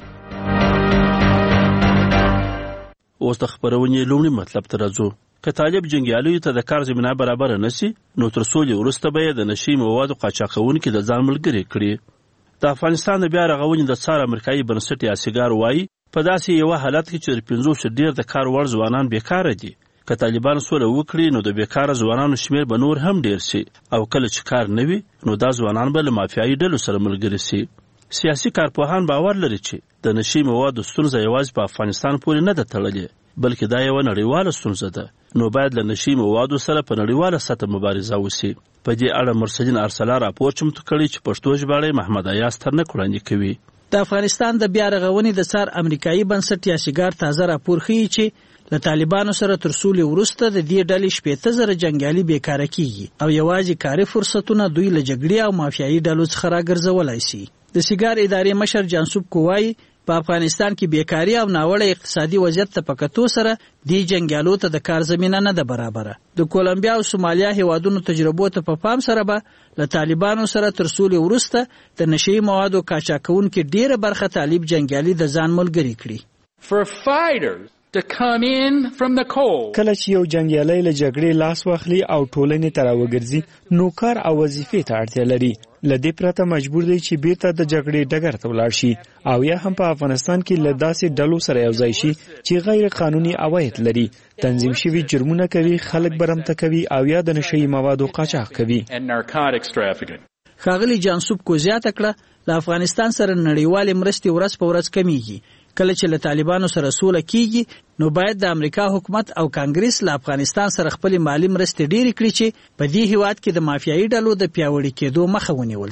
اوس د خبرونې لومړی مطلب ته راځو. که طالب جنګیالیو ته د کار زمینه برابر نشي نو تر څو وروسته به د نشي موادو قاچاقونکي د ځان ملګري کړي. د افغانستان د بیا رغونې د څار امریکایي بنسټ یاسګار وایي په داسې یو حالت کې چې پنځوس ډیر د کار وړ ځوانان بیکاره دي. که طالبان سوله وکړي نو د بیکاره ځوانانو شمیر به نور هم ډیر شي او کله چې کار نه وي نو دا ځوانان به له مافیایي ډلو سره ملګري شي. سیاسي کارپوهان باور لري چې د نشي موادو ستونزه یوازې په افغانستان پورې نه ده تړلې بلکې دا یو نړیواله ستونزه ده. نو باید له نشي موادو سره په نړیواله سطح مبارزه وشي. په دې اړه مرسدین ارسلا راپور چمتو کړی چې پښتو ژباړه محمد ایاز ترنک وړاندې کوي. د افغانستان د بیا رغونې د څار امریکایي بنسټ یاسګار تازه راپور ښیي چې له طالبانو سره تر سولې وروسته د دې ډلې شپېته زره جنګیالي بیکاره کیږي او یوازې کاري فرصتونه دوی له جګړې او مافیایي ډلو څخه راګرځولای شي. د سیګار ادارې مشر جانسوب کووای په افغانستان کې بیکاری او ناوړه اقتصادي وضعیت ته په کتو سره دی جنګیالو ته د کار زمینه نه ده برابره. د کولمبیا او سومالیا هیوادونو تجربو ته په پام سره به له طالبانو سره تر سولې وروسته د نشي موادو قاچاقونکي ډیره برخه طالب جنګیالي د ځان ملګري کړي. For fighters to come in from the cold. کله چې یو جنګیالی له جګړې لاس واخلي او ټولنې ته راوګرځي نو کار او وظیفې ته اړتیا لري. له دې پرته مجبور دی چې بیرته د جګړې ډګر ته ولاړ شي او یا هم په افغانستان کې له داسې ډلو سره یو ځای شي چې غیر قانوني عواید لري، تنظیم شوي جرمونه کوي، خلک برمته کوي او یا د نشي موادو قاچاق کوي. ښاغلي جانسوب کو زیاته کړه له افغانستان سره نړیوالې مرستې ورځ په ورځ کمیږي. کله چې له طالبانو سره سوله کیږي نو باید د امریکا حکومت او کانګرس له افغانستان سره خپل مالی مرستې ډېرې کړي چې په دې هیواد کې د مافیایي ډلو د پیاوړي کېدو مخه ونیول شي.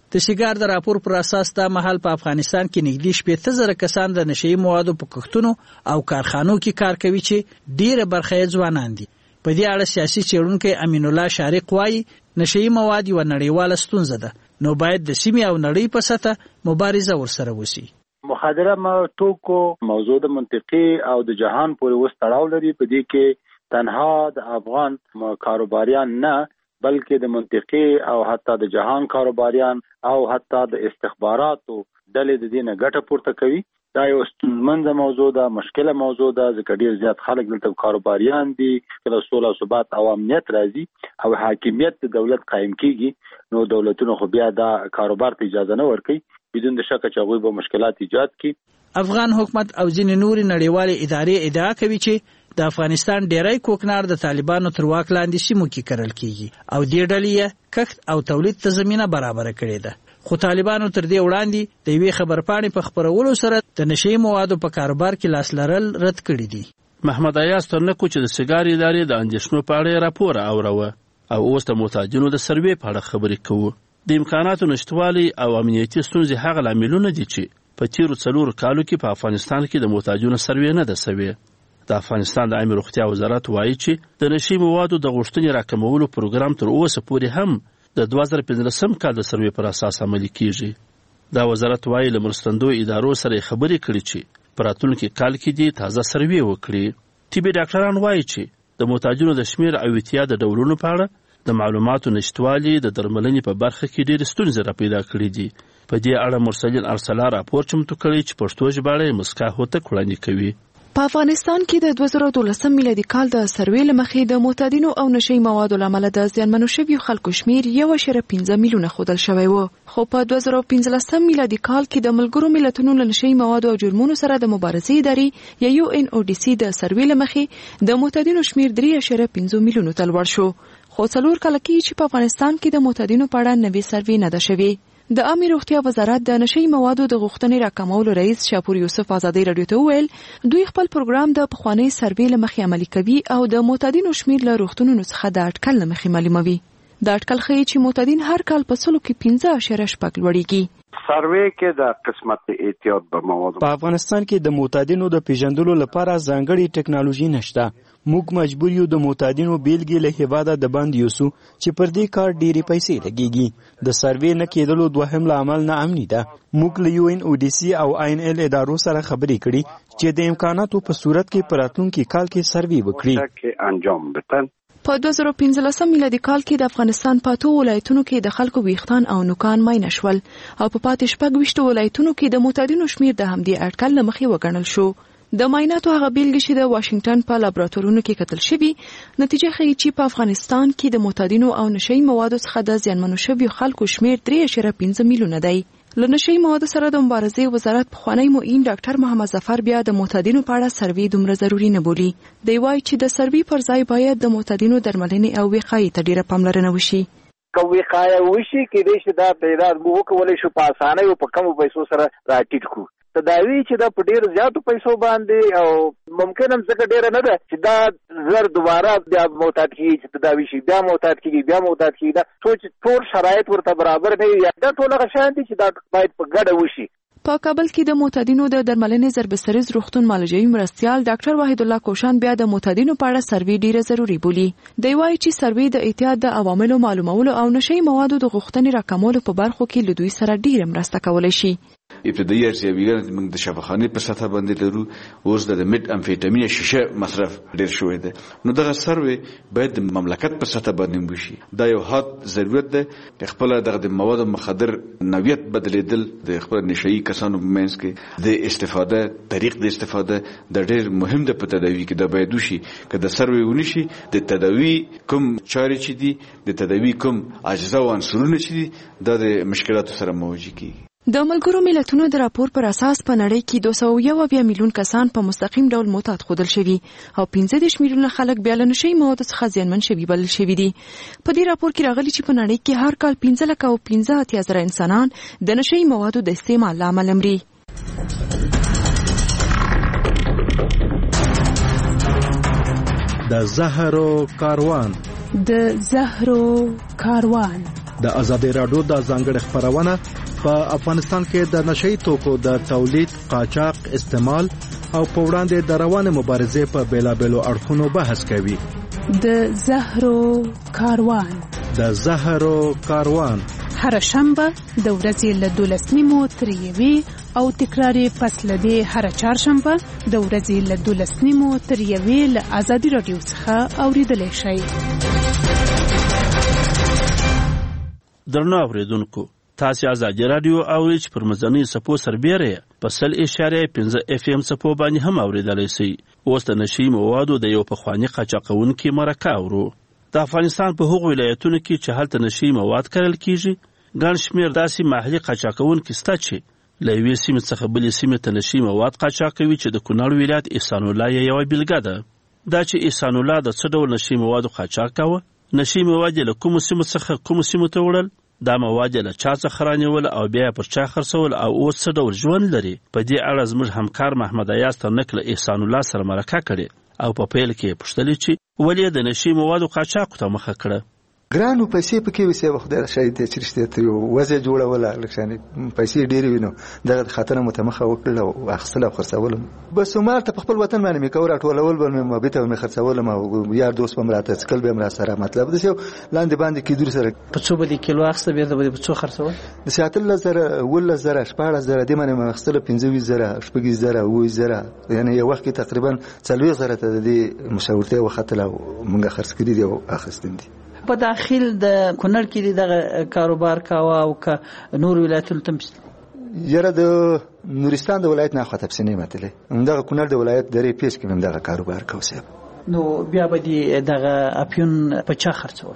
د شګار د راپور پر اساس دا مهال په افغانستان کې نږدې شپږ زره کسان د نشئی موادو په کښتونو او کارخانو کې کار کوي چې ډیره برخه یې ځوانان دي. په دې اړه سیاسي څېړونکی امین الله شارق وایي نشئی مواد یو نړیواله ستونزه ده، نو باید د سیمې او نړۍ په سطح مبارزه ورسره وشي. مخدره توکو موضوع د منطقي او د جهان پورې وستړاو لري. په دې کې تنها د افغان کاروباریان نه بلکې د منطقي او حتی د جهان کاروباریان او حتی د استخباراتو ډلې د دې نه ګټه پورته کوي. دا یو ستونزمنده موضوع ده، مشکله موضوع ده، ځکه ډېر زیات خلک دلته کاروباریان دي. کله سوله او ثبات او امنیت راځي او حاکمیت د دولت قائم کیږي نو دولتونو خو بیا دا کاروبار ته اجازه نه ورکوي بدون د شک چې هغوی به مشکلات ایجاد کړي. افغان حکومت او ځینې نورې نړیوالې ادارې ادعا کوي چې د افغانستان ډیری کوکنار د طالبانو تر واک لاندې سیمو کې کرل کیږي او دې ډلې یې کښت او تولید ته زمینه برابره کړې ده. خو طالبانو تر دې وړاندې د یوې خبرپاڼې په خپرولو سره د نشئی موادو په کاروبار کې لاس لرل رد کړي دي. محمد ایاز ترنکو چې د سګار ادارې د اندېښنو په اړه راپور اوروه او اوس د محتاجینو د سروې په اړه خبرې کوو. د امکاناتو نشتوالي او امنیتي ستونزې هغه لاملونه دي چې په تیرو څلورو کالو کې په افغانستان کې د محتاجینو سروې نه ده سوې. د افغانستان د عامه روغتیا وزارت وایي چې د نشئی موادو د غوښتنې راکمولو پروګرام تر اوسه پورې هم د دوه زره پنځلسم کال د سروې پر اساس عملي کیږي. دا وزارت وایي له مرستندوی ادارو سره خبرې کړي چې په راتلونکي کال کې دې تازه سروې وکړي. طبي ډاکټران وایي چې د محتاجینو د شمیر او اتیا د ډولونو په اړه د معلوماتو نشتوالي د درملنې په برخه کې ډېرې ستونزې را پیدا کړي دي. په دې اړه مرسلین ارسلا راپور چمتو کړی چې پښتو ژباړه یې مسکا هوتک وړاندې کوي. په افغانستان کې د دوه زره دولسم میلادي کال د سروې له مخې د معتادینو او نشئی موادو له امله د زیانمنو شویو خلکو شمیر یو اعشاریه پنځه میلیونه ښودل شوی و. خو په دوه زره پنځلسم میلادي کال کې د ملګرو ملتونو له نشئی موادو او جرمونو سره د مبارزې ادارې یا یو ان او ډي سي د سروې له مخې د معتادینو شمیر درې اعشاریه پنځه میلیونو ته لوړ شو. خو څلور کاله کېږي چې په افغانستان کې د معتادینو په اړه نوې سروې نه ده شوې. د عامه روغتیا وزارت د نشئی موادو د غوښتنې راکمولو رئیس شاپور یوسف ازادي رادیو ته وویل دوی خپل پروګرام د پخوانۍ سروې له مخې عملي کوي او د معتادینو شمیر له روغتونونو څخه د اټکل له مخې معلوموي. د اټکل ښیي چې معتادین هر کال په سلو کې پنځه اعشاریه شپږ لوړیږي. سروې کې د قسمت احتیاط په موادو په افغانستان کې د معتادینو د پیژندلو لپاره ځانګړي ټکنالوژي نشته. موږ مجبور یو د معتادینو بیلګې له هیواده د باندې یوسو چې پر دې کار ډېرې پیسې لګیږي. د سروې نه کېدلو دوهم لامل ناامني ده. موږ له یو ان او ډي سي او آی ان ال ادارو سره خبرې کړي چې د امکاناتو په صورت کې په راتلونکي کال کې سروې وکړي. انجام بدن په دوه زره پنځلسم میلادي کال کې د افغانستان په اتو ولایتونو کې د خلکو ویښتان او نوکان معاینه شول او په پاتې شپږ ویشتو ولایتونو کې د معتادینو شمیر د همدې اټکل له مخې وګڼل شو. د معایناتو هغه بیلګې چې د واشنگټن په لابراتورونو کې کتل شوي نتیجه ښیي چې په افغانستان کې د معتادینو او نشئی موادو څخه د زیانمنو شویو خلکو شمیر درې اعشاریه پنځه میلیونه دی. له نشئی موادو سره د مبارزې وزارت پخوانی معین ډاکټر محمد ظفر بیا د معتادینو په اړه سروې دومره ضروري نه بولي. دی وایي چې د سروې پر ځای باید د معتادینو درملنې او وقایې ته ډیره پاملرنه وشي. که وقایه وشي کېدای شي دا تعداد به وکولی شو په اسانۍ او په کمو پیسو سره راټیټ کړو. تداوی چې دا په ډیرو زیاتو پیسو باندې او ممکن هم ځکه ډیره نه ده چې دا زر دوباره بیا معتاد کېږي چې تداوی شي بیا معتاد کېږي بیا معتاد کېږي دا ټول شرایط ورته برابر نه وي. دا ټول هغه شیان دي چې دا باید په ګډه وشي. په کابل کې د معتادینو د درملنې ضربسریز روغتون معالجوي مرستیال ډاکټر واحد الله کوشان بیا د معتادینو په اړه سروې ډیره ضروري بولي. دی وایي چې سروې د احتیاط د عواملو معلومولو او نشئی موادو د غوښتنې راکمولو په برخو کې له دوی سره ډیره مرسته کولی شي. ابتدایي ارزیابیګر موږ د شفاخانې په سطح باندې لرو. اوس د میډ امفیټامین شیشه مصرف ډیر شوی دی. نو دغه سروې باید د مملکت په سطح باندې وشي. دا یو حد ضرورت دی. خپل دغه مواد مخدر نوعیت بدلیدل د خپل نشئی کسانو په منځ کې د استفاده طریق د استفاده د ډیر مهم د په تداوی کې د باید وشي. که د سروې ونشي د تداوی کوم چارې چې دي د تداوی کوم اجزا او عنصرونه چې دي دا د مشکلاتو سره مواجه کیږي. د ملګرو ملتونو د راپور پر اساس په نړۍ کې دوه سوه یو اویا میلیون کسان په مستقیم ډول معتاد ښودل شوي او پنځه دېرش میلیونه خلک بیا له نشئی موادو څخه زیانمن شوي بلل شوي دي. په دې راپور کې راغلي چې په نړۍ کې هر کال پنځه لکه او پنځه اتیا زره انسانان د نشئی موادو د استعمال له امله مري. د زهرو کاروان د زهرو کاروان د ازادي راډیو د ځانګړي خبرونه په افغانستان کې د نشئی توکو د تولید، قاچاق، استعمال او په وړاندې د روانې مبارزې په بیلابېلو اړخونو بحث کوي. د زهرو کاروان د زهرو کاروان هر شنبه د ورځې له دولس نیمو تر یوې او تکراري پس له دې هر چهارشنبه د ورځې له دولس نیمو تر یوې له ازادي راډیو څخه اوریدلی شئ. درنو اوریدونکو، تاسو ازادي رادیو اورئ چې پر مزنی سپو سربېره په سل اشاریه پنځه اف ام سپو باندې هم اوریدلی شئ. اوس د نشئی موادو د یو پخواني قاچاقونکي مرکه اورو. د افغانستان په هغو ولایتونو کې چې هلته نشئی مواد کرل کیږي، ګڼ شمېر داسې محلي قاچاقونکي شته چې له یوې سیمې څخه بلې سیمې ته نشئی مواد قاچاق کوي، چې د کونړ ولایت احسان الله یې یوه بیلګه ده. دا چې احسان الله د څه ډول نشئی موادو قاچاق کاوه، نشئی مواد یې له کومو سیمو څخه کومو سیمو ته وړل، دا مواد یې له چا څخه رانیول او بیا یې پر چا خرڅول، او اوس څه ډول ژوند لري. په دې اړه زموږ همکار محمد ایاز ترنک له احسان الله سره مرکه کړې او په پیل کې یې پوښتلې چې ولې د نشئی موادو قاچاق ته مخه کړه. ګرانو پیسې پکې وسې وخت در شاید چې رښتیا ته یو وځي جوړول لکشانې پیسې ډېرې وینو دغه خاطر متمخه وکړل او اخصل او خرڅول. بس عمر ته په خپل وطن باندې مې کور ټولول به مې مبيته مې خرڅول ما یار دوست به مراته سکل به مرا سره مطلب د شو لاندې باندې کې دور سره په څو بدی کیلو اخسته به د په څو خرڅول د ساتل زره ول زره شپږ زره د منه مخصله پنځه زره شپږ زره و زره یعنی یو وخت تقریبا څلوي زره ته د مشاورته وختله مونږه خرڅ کړی دی او اخستم دي. په داخل د کونړ کې دغه کاروبار کاوه او که نور ولایتونو ته یره د نورستان د ولایت نه خاطب سنې متله دغه کونړ د ولایت درې پیس کې هم دغه کاروبار کوسه. نو بیا به دی دغه اپیون په چا خرڅول؟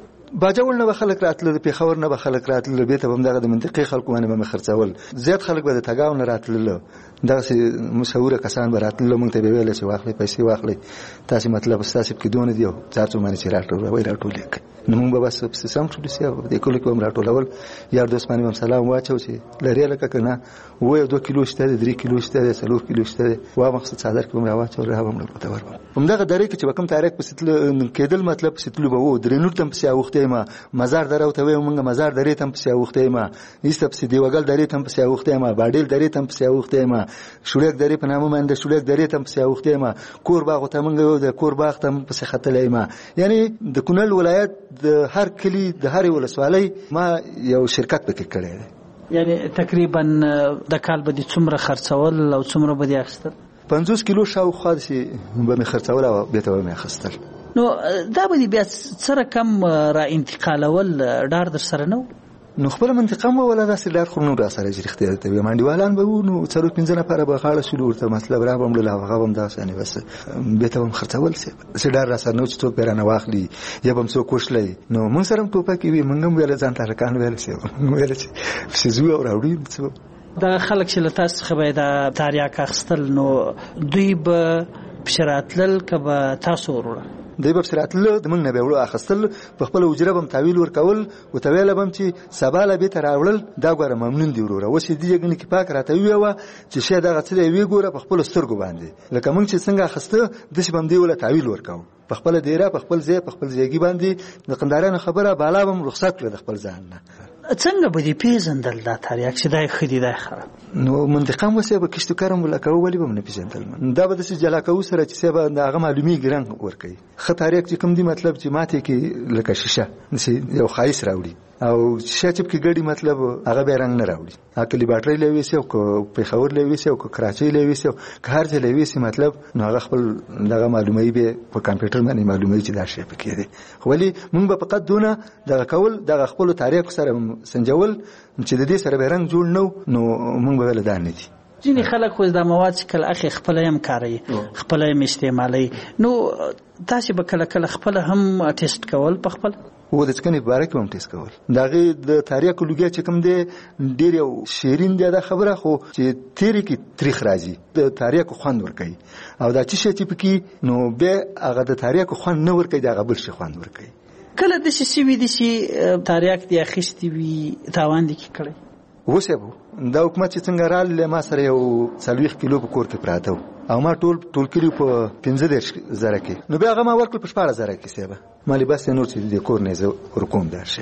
باجول نه خلک راتل د پیښور نه خلک راتل به ته هم دغه د منطقي خلکو باندې به خرڅول. زیات خلک به د تګاو نه راتل دغه مشهور کسان به راتل مونږ ته به ویل چې واخلې پیسې واخلې تاسو مطلب تاسو کې دونه دی ځارڅو باندې چې راټول وای راټول یک نو مونږ به بس سم ټول سی او د کله کوم راټولول یار دوست باندې هم سلام واچو چې لري لکه کنه وای دوه کیلو شته درې کیلو شته څلور کیلو شته وا مقصد صادر کوم راواچو را هم ورته ورو هم دغه درې کې چې کوم تاریخ په ستل کېدل مطلب ستل به و درې نور تم په وخت ما مزار دروته وای مونږ مزار درې تم په وخت ما ایست په دیوګل درې تم په وخت ما باډیل درې تم په وخت ما شوړک درې په نامه باندې شوړک درې تم په وخت ما کور باغ ته مونږ د کور باغ تم په خطلې ما یعنی د کونړ ولایت د هر کلی د هر ولسوالۍ ما یو شرکت پکې کړی دی. یعنی تقریبا د کال به د څومره خرڅول او څومره به د اخیستل؟ پنځوس کیلو شاوخوا سي به مې خرڅول او به ته مې اخیستل. نو دا به بیا سره کم را انتقالول ډار در سره نو نو خپل منطقه مو ولا داسې لار خو نو را سره جری اختیار ته وي منډیوالان به نو څلور پنځه نفر به خاله شلو ورته مطلب را بم له هغه هم داسې نه بس به ته هم خرڅول سي سي ډار را سره نو چې ته پیرانه واخلي یا بم څو کوشلې نو مونږ سره ټوپه کې وي مونږ هم ویل ځان ته رکان ویل سي ویل چې سيزو او راوړي دا خلک چې له تاسو څخه به دا تاریخ اخستل نو دوی به بشراتل کبه تاسو وروړه دی به سراتل د موږ نه به وړو اخستل په خپل وجره بم تعویل ورکول او تویل بم چې سباله به تر اورل دا ګوره ممنون دی وروره وسې دی یګنی کې پاک راته ویو چې شه دغه څه وی ګوره په خپل سترګو باندې لکه موږ چې څنګه اخسته د شبم دی ول تعویل ورکاو په خپل دیره په خپل ځای په خپل ځایګي باندې د قندارانو خبره بالا بم رخصت کړ د خپل ځان نه څنګه به دی پیژندل دا تاریخ چې دای خدي دای خراب نو منطقه مو سه به کشت کارم ولکه ولی به نه پیژندل دا به د جلا کو سره چې سه به دغه معلومی ګران ور کوي خه تاریخ چې کوم دی مطلب چې ماته کې لکه شیشه نسی یو خایس راوړي او شیشه چې کې ګړي مطلب هغه به رنگ نه راوړي اکلی باټری لوي سه او په خور لوي سه او کراچي لوي سه که هر ځای لوي سه مطلب نو هغه خپل دغه معلومي به په کمپیوټر باندې معلومي چې دا شی پکې دی خو ولی موږ به فقط دونه دغه کول دغه خپل تاریخ سره سنجول چې د دې سره به رنگ جوړ نو نو موږ به ول دان دي ځینې خلک خو د مواد کله اخی خپل هم کاروي خپل هم استعمالي نو تاسو به کله کله خپل هم ټیسټ کول په خپل و د څنګه بارک هم ټیسټ کول داغه د تاریخ لوګي چې کوم دی ډیر یو شیرین دی دا خبره خو چې تیری کې تاریخ راځي د تاریخ خوند ور کوي او دا چې شي پکې نو به هغه د تاریخ خوند نه ور کوي دا غبل شي خوند ور کوي کله د شي وی د شي تاریخ دی اخیستی وی تاوان دي کې کړی وسبو دا حکومت چې څنګه رال ما سره یو څلويخ کیلو په کور کې پراته او ما ټول ټول کلی په پنځه دیرش زره کې نو بیا هغه ما ورکل په شپږ زره کې سیبه مالي بس نور چې د کور نه زه ورکوم درشه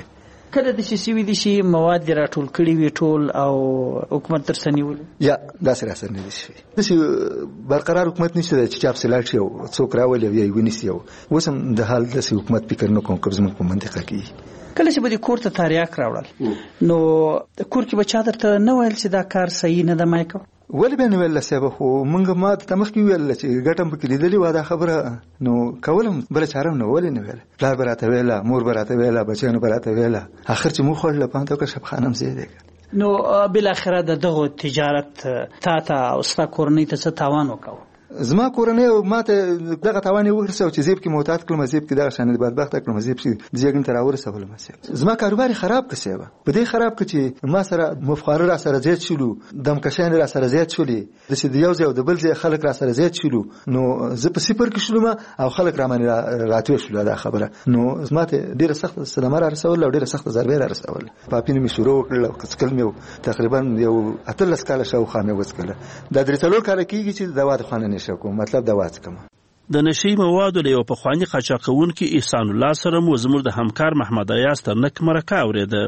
کله د شي دي شي مواد راټول کړي وي ټول او حکومت تر سنیول یا دا سره سره نه دي شي د شي برقرار حکومت نشته چې چاپ سلاټ شي او څوک راولي یا ونیسي او وسم د حال د حکومت فکر نه کوم کوم په منطقه کې کله چې به د کور ته تاریاک راوړل نو کور کې به چا درته نه ویل چې دا کار صحیح نه ده مایکو ولې به نه ویل سبب خو مونږ ما ته مخ کې ویل چې ګټم پکې لیدلې و دا خبره نو کولم بل چارم نه ولې نه ویل پلار براته ویل مور براته ویل بچیانو براته ویل اخر چې مو خو له پانته که شپ خانم زیاده نو بل اخره دغه تجارت تا ته او ستا کورنۍ ته څه تاوان وکاو زما کورنۍ ماته دغه توان ورسو چې زیب کې موتات کلمه زیب کې دغه شان بدبخت کلمه زیب چې دیګن تر اورسول مسه زما کاروبار خراب کسبه په دې خراب کې چې ما سره مفخر را سره زیات شلو دم کشان را سره زیات شولې د چې یو ځای د بل ځای خلک را سره زیات شلو نو زه په سپر کې شلم او خلک را من راتوي شلو دا خبره نو زما ته ډیره سخت صدمه را رسول او ډیره سخت ضربه را رسول پاپینو می شروع کړل او کسکل مې تقریبا یو اتلس کاله شو خامه وسکله دا درې څلور کاله کېږي چې دوا د خانه نشو مطلب دا واڅ کوم د نشي موادو له په خواني قاچاقونکو احسان الله سره مو زموږ د همکار محمد ایاس تر نک مرکه اوریده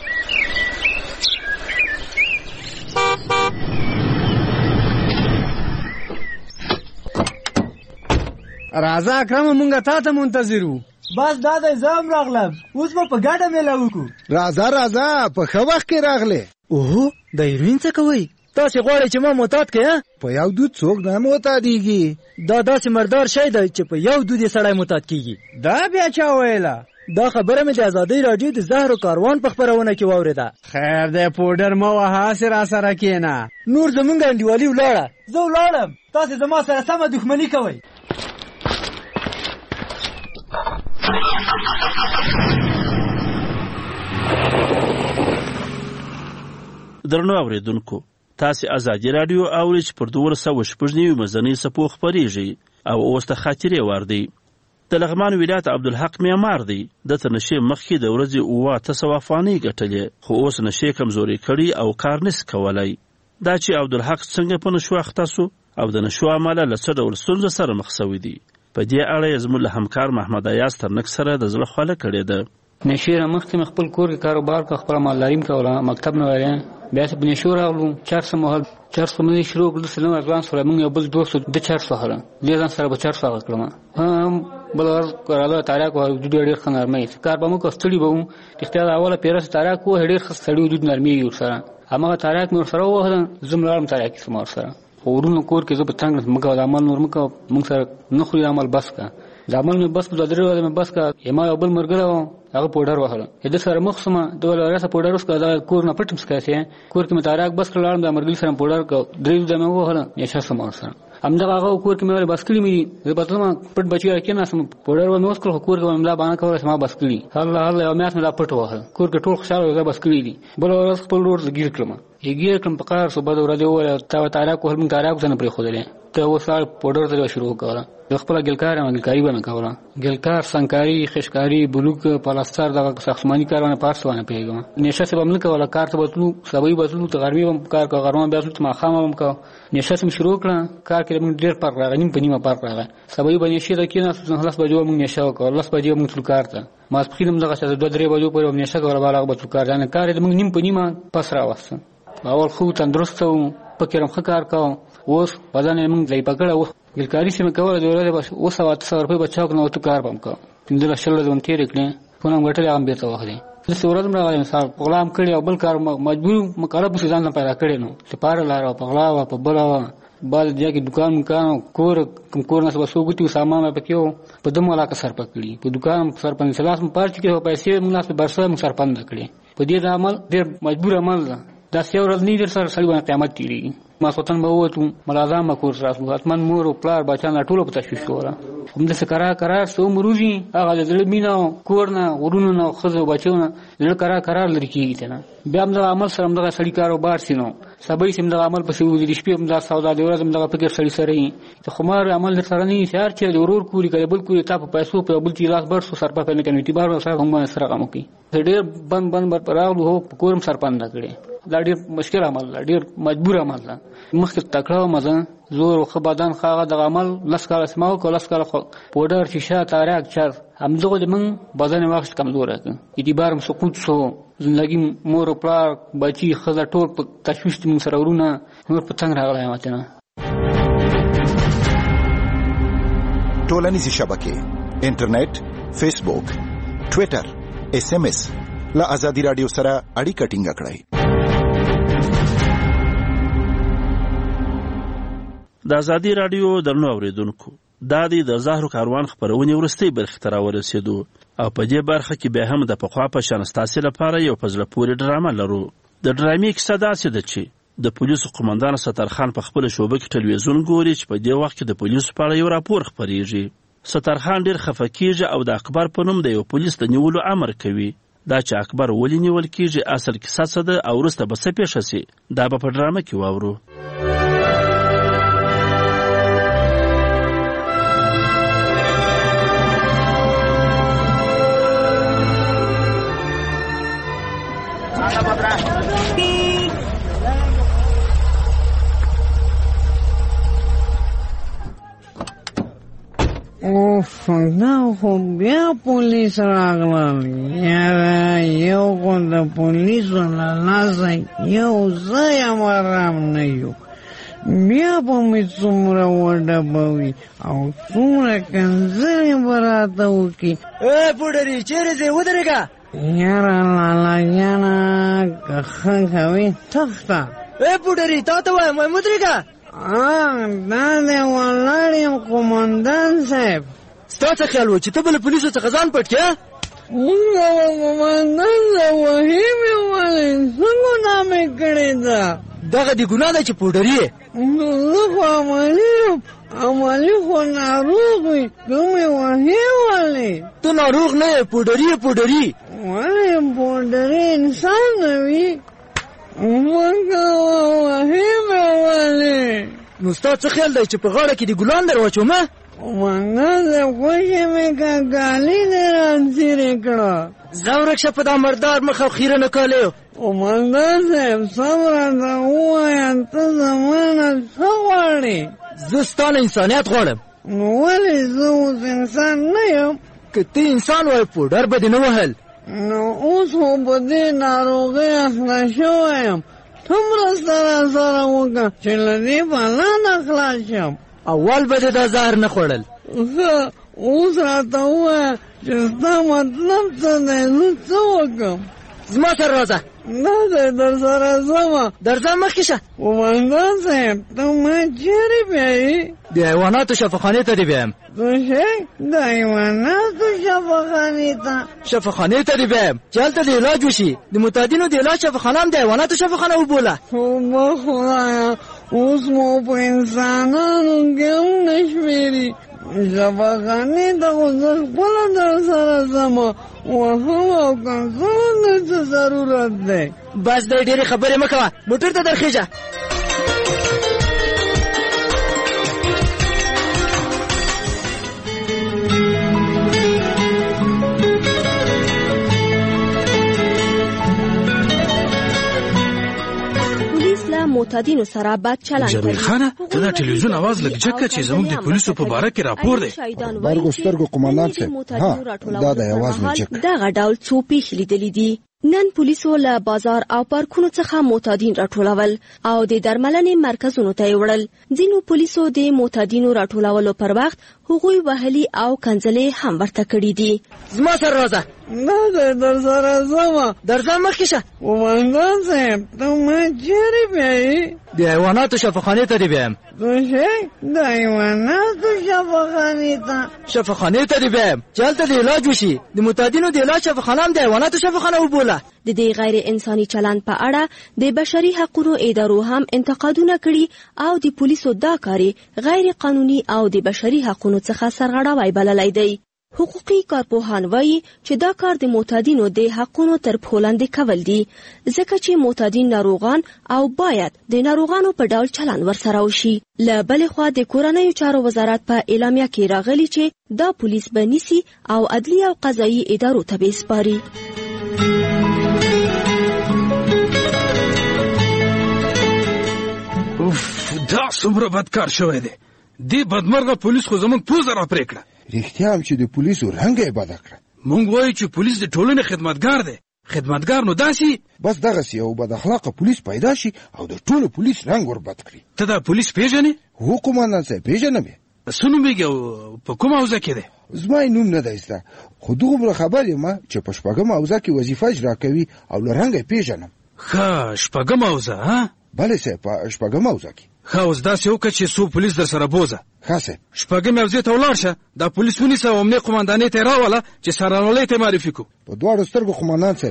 راځه اکرم مونږه تا ته منتظرو بس دا د زم راغلم اوس په ګاډه ملاو کو راځه راځه په خو وخت کې راغله اوه د ایرین څه کوي تاسو غواړئ چې ما معتاد کړئ په یو دود څوک نه معتادیږي دا داسې مردار شی دی چې په یو دود سړی معتاد کیږي دا بیا چا ویله دا خبره مې د ازادۍ رادیو د زهر و کاروان په خبرونه کې واورېده خیر دی پودر مه وهه سره سره کېنه نور زمونږ انډیوالي ولاړه زه ولاړم تاسو زما سره سمه دښمني کوئ درنو اوریدونکو تاسو ازادي رادیو اورئ چې پر دوه سوه شپږ نوي مزنی سپو خبريږي او اوس ته خاطرې وردی د لغمان ولایت عبدالحق معمار دی د تنشي مخکې د ورځې اوه تسو افغانۍ ګټلې خو اوس نشي کمزوري کړي او کار نس کولای دا چې عبدالحق څنګه په نشو اختصو او د نشو عمله لڅ ډول ستونزه سره مخ شوې دي په دې اړه زموږ له همکار محمد ایاس تر نک سره د زړه خاله کړي ده نشیر مخکې خپل کور کې کاروبار کا خپل مالداریم کوله مکتب نه وایي بیا چې بنشور راغلو چار سو مهال چار سو مې شروع کړل سلام افغان سره موږ یو بل دوست د چار سو هره لیدان سره به چار سو کړم هم بلور کراله تاریخ او د ډېر خنرمې کار به موږ استړي به اختیار اوله پیرس تاریخ کو هډیر خستړي د نرمي یو سره هغه تاریخ نور سره وه زملارم تاریخ سمور سره ورونو کور کې زه په څنګه موږ د عمل نور موږ موږ سره نه خو عمل بس کا د عمل مې بس په درې ورځې مې بس کا یما یو بل مرګره هغه پودر وهله د سره مخ سم دوله راسه پودر وس کا دا کور نه پټم سکاسه کور کې متارک بس کړم د مرګل سره پودر کو درې ورځې مې وهله نشه سمور سره همدا هغه کور کې مې بس کړی مې زه په تاسو پټ بچی راکې نه سم پودر و نو وس کړ کور کې مې لا باندې کوله سم بس کړی الله الله یو میاس مې لا پټ وهله کور کې ټول خوشاله زه بس کړی دي بل ورځ خپل ور زګیر کړم یګیر کړم په کار صبح ورځې وره تا تاریخ کو هم تاریخ څنګه پرې خو دې ته وسال پودر ته شروع کړه د خپل ګلکار او ګلکاری باندې کوله ګلکار سنکاری خشکاری بلوک پلاستر دغه ساختماني کارونه پارسونه پیګم نشه سبب نه کوله کار ته بتلو سبای بتلو ته غرمي هم کار کا غرمه بیا ته ما خامم کا نشه سم شروع کړه کار کې موږ ډیر پر راغنیم په نیمه پر راغی سبای باندې شي د کینه خلاص بجو موږ نشه وکړ خلاص بجو موږ تل کار ته ما سپخینم دغه څه دوه درې بجو پورې نشه کوله بالا بتلو کار نه کار دې موږ نیم په نیمه پس راوسته اول خو تندرست و پکرم خکار کا اوس بدن موږ ځای پکړه و ګلکاری سم کوله د ورځې بس اوس او تاسو روپے بچاو کنه تو کار بم کا پندل شل د تیر کړي په نوم غټل ام به ته وخت د سورادم راغلی مثال غلام کړي او بل کار مجبور مکالب ځان نه پیدا کړي نو سپاره لار او پغلا او په بلا بعد دې کې دکان مکان کور کوم کور نه سبا سوګتی سامان پکيو په دمو علاقه سر پکړي په دکان سر پن سلاس پارچ کې پیسې مناسب برسه سر پند کړي په دې عمل ډېر مجبور عمل دا سیورل نه در سره سړي باندې قیامت تیری ما سوتن به وته ملازم کور راسو اتمن مور او پلار بچان ټولو په تشویش وره هم د سکرا قرار سو مروزي هغه د مینا کورنه ورونو نو خزو بچونه د قرار قرار لري کیږي نه بیا هم د عمل سره د سړي کاروبار سينو سبای سیم د عمل په سوي د شپې هم د سودا د ورځ هم د فکر سړي سره ته خمار عمل سره نه شهر چې د ورور کولی کړي بل کولی تا په پیسو په بل چې لاس برسو سر په نه کني اعتبار سره هم سره کوم کی ډېر بند بند پر راغلو هو کورم سرپند کړي دا ډیر مشکل عمل دی، ډیر مجبور عمل دی. مخکې تکړه مزه زور خو بدن خاغه د عمل لس کاله سماو کو لس کاله پودر شیشه تاریک چر همدغه د من بدن واخ کمزور دی. اعتبار م سقوط سو زندگی مور پلار بچی خزه ټول په تشویش تم سره ورونه نور په څنګه راغلی ماته. ټولنیزې شبکې، انټرنیټ، فیسبوک، ټویټر، ایس ایم ایس له ازادي رادیو سره اړیکه ټینګه کړئ. د ازادي رادیو درنو اوریدونکو، دا د زهرو کاروان خبرونه ورستۍ برخه تر ورسېدو او په دې برخه کې به هم د پخوا په شان ستاسو لپاره یو پزله پورې ډرامه لرو. د ډرامې کیسه داسې ده چې د پولیسو قومندان سترخان په خپل شوبه کې ټلویزیون ګوري چې په دې وخت کې د پولیسو په اړه یو راپور خبريږي. سترخان ډیر خفه کیږي او د اکبر په نوم د یو پولیس د نیولو امر کوي. دا چې اکبر ولې نیول کیږي، اصل کیسه څه ده او وروسته به څه پیښه شي، دا به په ډرامه کې واورو. اوف دا خو بیا پولیس راغلل. یاره یو خو د پولیسو له لاسه یو ځای هم ارام نه یو، بیا به مې څومره وډبوي او څومره کنځلې به راته وکړي. ای پوډري چیرې ځې؟ ودرېږه. یاره لالا جانه که ښه کوې تخته. ای پوډري تا ته وایم وایم ودرېږه. دا دی ولاړ یم قومندان صاحب. ستا څه خیال و چې ته به له پولیسو څخه ځان پټ کړې؟ موږ به قومندان صاحب وهي مې ولې څه ګناه مې کړې ده؟ دغه دې ګناه ده چې پوډري یې. نو زه خو عملي یم، عملي خو ناروغ وي، ته مې وهي ولې؟ ته ناروغ نه یې، پوډري یې پوډري. ولې پوډري انسان نه وي؟ مګه وهي مې ولې؟ نو ستا څه خیال دی چې په غاړه کې دې ګلان در واچومه؟ مګه زه خوښې مې که ګالي دې رانځېرې کړه. ځه ورک شه په دا مردار مخ او خیره نه کالی. قومندان صاحب سم راته ووایه ته زما نه څه غواړې؟ زه ستا نه انسانیت غواړم. نو ولې زه اوس انسان نه یم؟ که ته انسان وای پوډر به دې نه وهل. نو اوس خو په دې ناروغۍ اخته شوی یم، ته مرسته راسره وکړه چې له دې بلا نه خلاص شم. اول به دې دا زهر نه خوړل. ښه اوس راته ووایه چې ستا مطلب څه دی، زه څه وکړم؟ زما سره راځه. نه دی در سره ځمه. درځه مخکې شه. قومندان صاحب ته ما چیرې بیایي؟ د حیواناتو شفاخانې ته دې بیایم. څه شی؟ د حیواناتو شفاخانې ته؟ شفاخانې ته دې بیایم چې هلته د علاج وشي. د معتادینو د علاج شفاخانه هم د حیواناتو شفاخانه وبوله. توبه خدایه، اوس مو په انسانانو کې هم نه شمېري. شفاخانې ته خو زه خپله در سره ځمه، وهم او کنځلو نه څه ضرورت دی. بس دی ډېرې خبرې مه کوه، موټر ته درخېږه. معتادینو سره بد چلند کوي. جمیل خانه ته دا ټلویزیون आवाज لګ جکه چې زموږ د پولیسو په باره کې راپور دی. برګو سترګو قومندان صاحب، ها دا د आवाज نه جک. دغه ډول څو پیښې لیدلې دي. نن پولیسو له بازار او پارکونو څخه معتادین راټولول او د درملنې مرکزونو ته وړل. ځینو پولیسو د معتادینو راټولولو پر وخت هغوی وهلي او کنځلې هم ورته کړې دي. زما سره راځه. نه دی در سره ځمه. درځه مخکې شه. قومندان صاحب ته ما چیرې بیایي؟ د حیواناتو شفاخانې ته دې بیایم. څه شی؟ د حیواناتو شفاخانې ته؟ شفاخانې ته دې بیایم چې هلته د علاج وشي. د معتادینو د علاج شفاخانه هم د حیواناتو شفاخانه وبوله. د دې غیر انساني چلند په اړه د بشري حقوقو ادارو هم انتقادونه کړي او د پولیسو دا کاري غیر قانوني او د بشري حقوقو څخه سرغړاوی بللی دی. حقوقي کارپوهان وایي چې دا کار د معتادینو د حقونو تر پښو لاندې کول دي، ځکه چې معتادین ناروغان او باید د ناروغانو په ډول چلند ورسره وشي. له بلې خوا د کورنیو چارو وزارت په اعلامیه کې راغلی چې دا پولیس به نیسي او عدلي او قضایي ادارو ته به سپاري. دا څومره بدکار شوی دی. دې بدمرغه پولیس خو زموږ پوزه را پرې کړه. رښتیا هم چې د پولیسو رنګ یې بده کړه. موږ وایو چې پولیس د ټولنې خدمتګار دی. خدمتګار نو داسې بس دغسې یو بد اخلاقه پولیس پیدا شي او د ټولو پولیس رنګ ور بد کړي. ته دا پولیس پیژنې؟ هو قومندان صاحب پیژنم یې. څه نومېږي او په کومه حوزه کې دی؟ زما یې نوم نه دی زده، خو دومره خبر یم چې په شپږمه حوزه کې وظیفه اجرا کوي او له رنګه پیژنم. ښه شپږمه حوزه ها؟ بله صاحب په شپږمه حوزه کې. ښه اوس داسې وکړه چې څو پولیس در سره بوزه. ښه صاحب. شپږمې حوزې ته ولاړ شه، دا پولیس ونیسه او امنیه قومندانۍ ته یې راوله چې سرانولۍ ته یې معرفي کړو. په دواړو سترګو قومندان صاحب.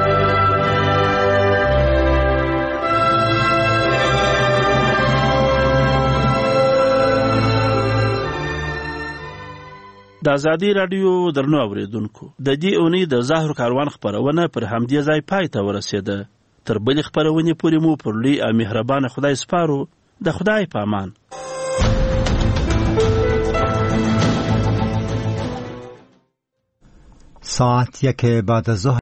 د ازادي رادیو درنو اوریدونکو، د دې اونۍ د زهر کاروان خپرونه پر همدې ځای پای ته ورسېده. تر بلې خپرونې پورې مو پر لوی او مهربانه خدای سپارو. د خدای په امان. ساعت یک بعد از ظهر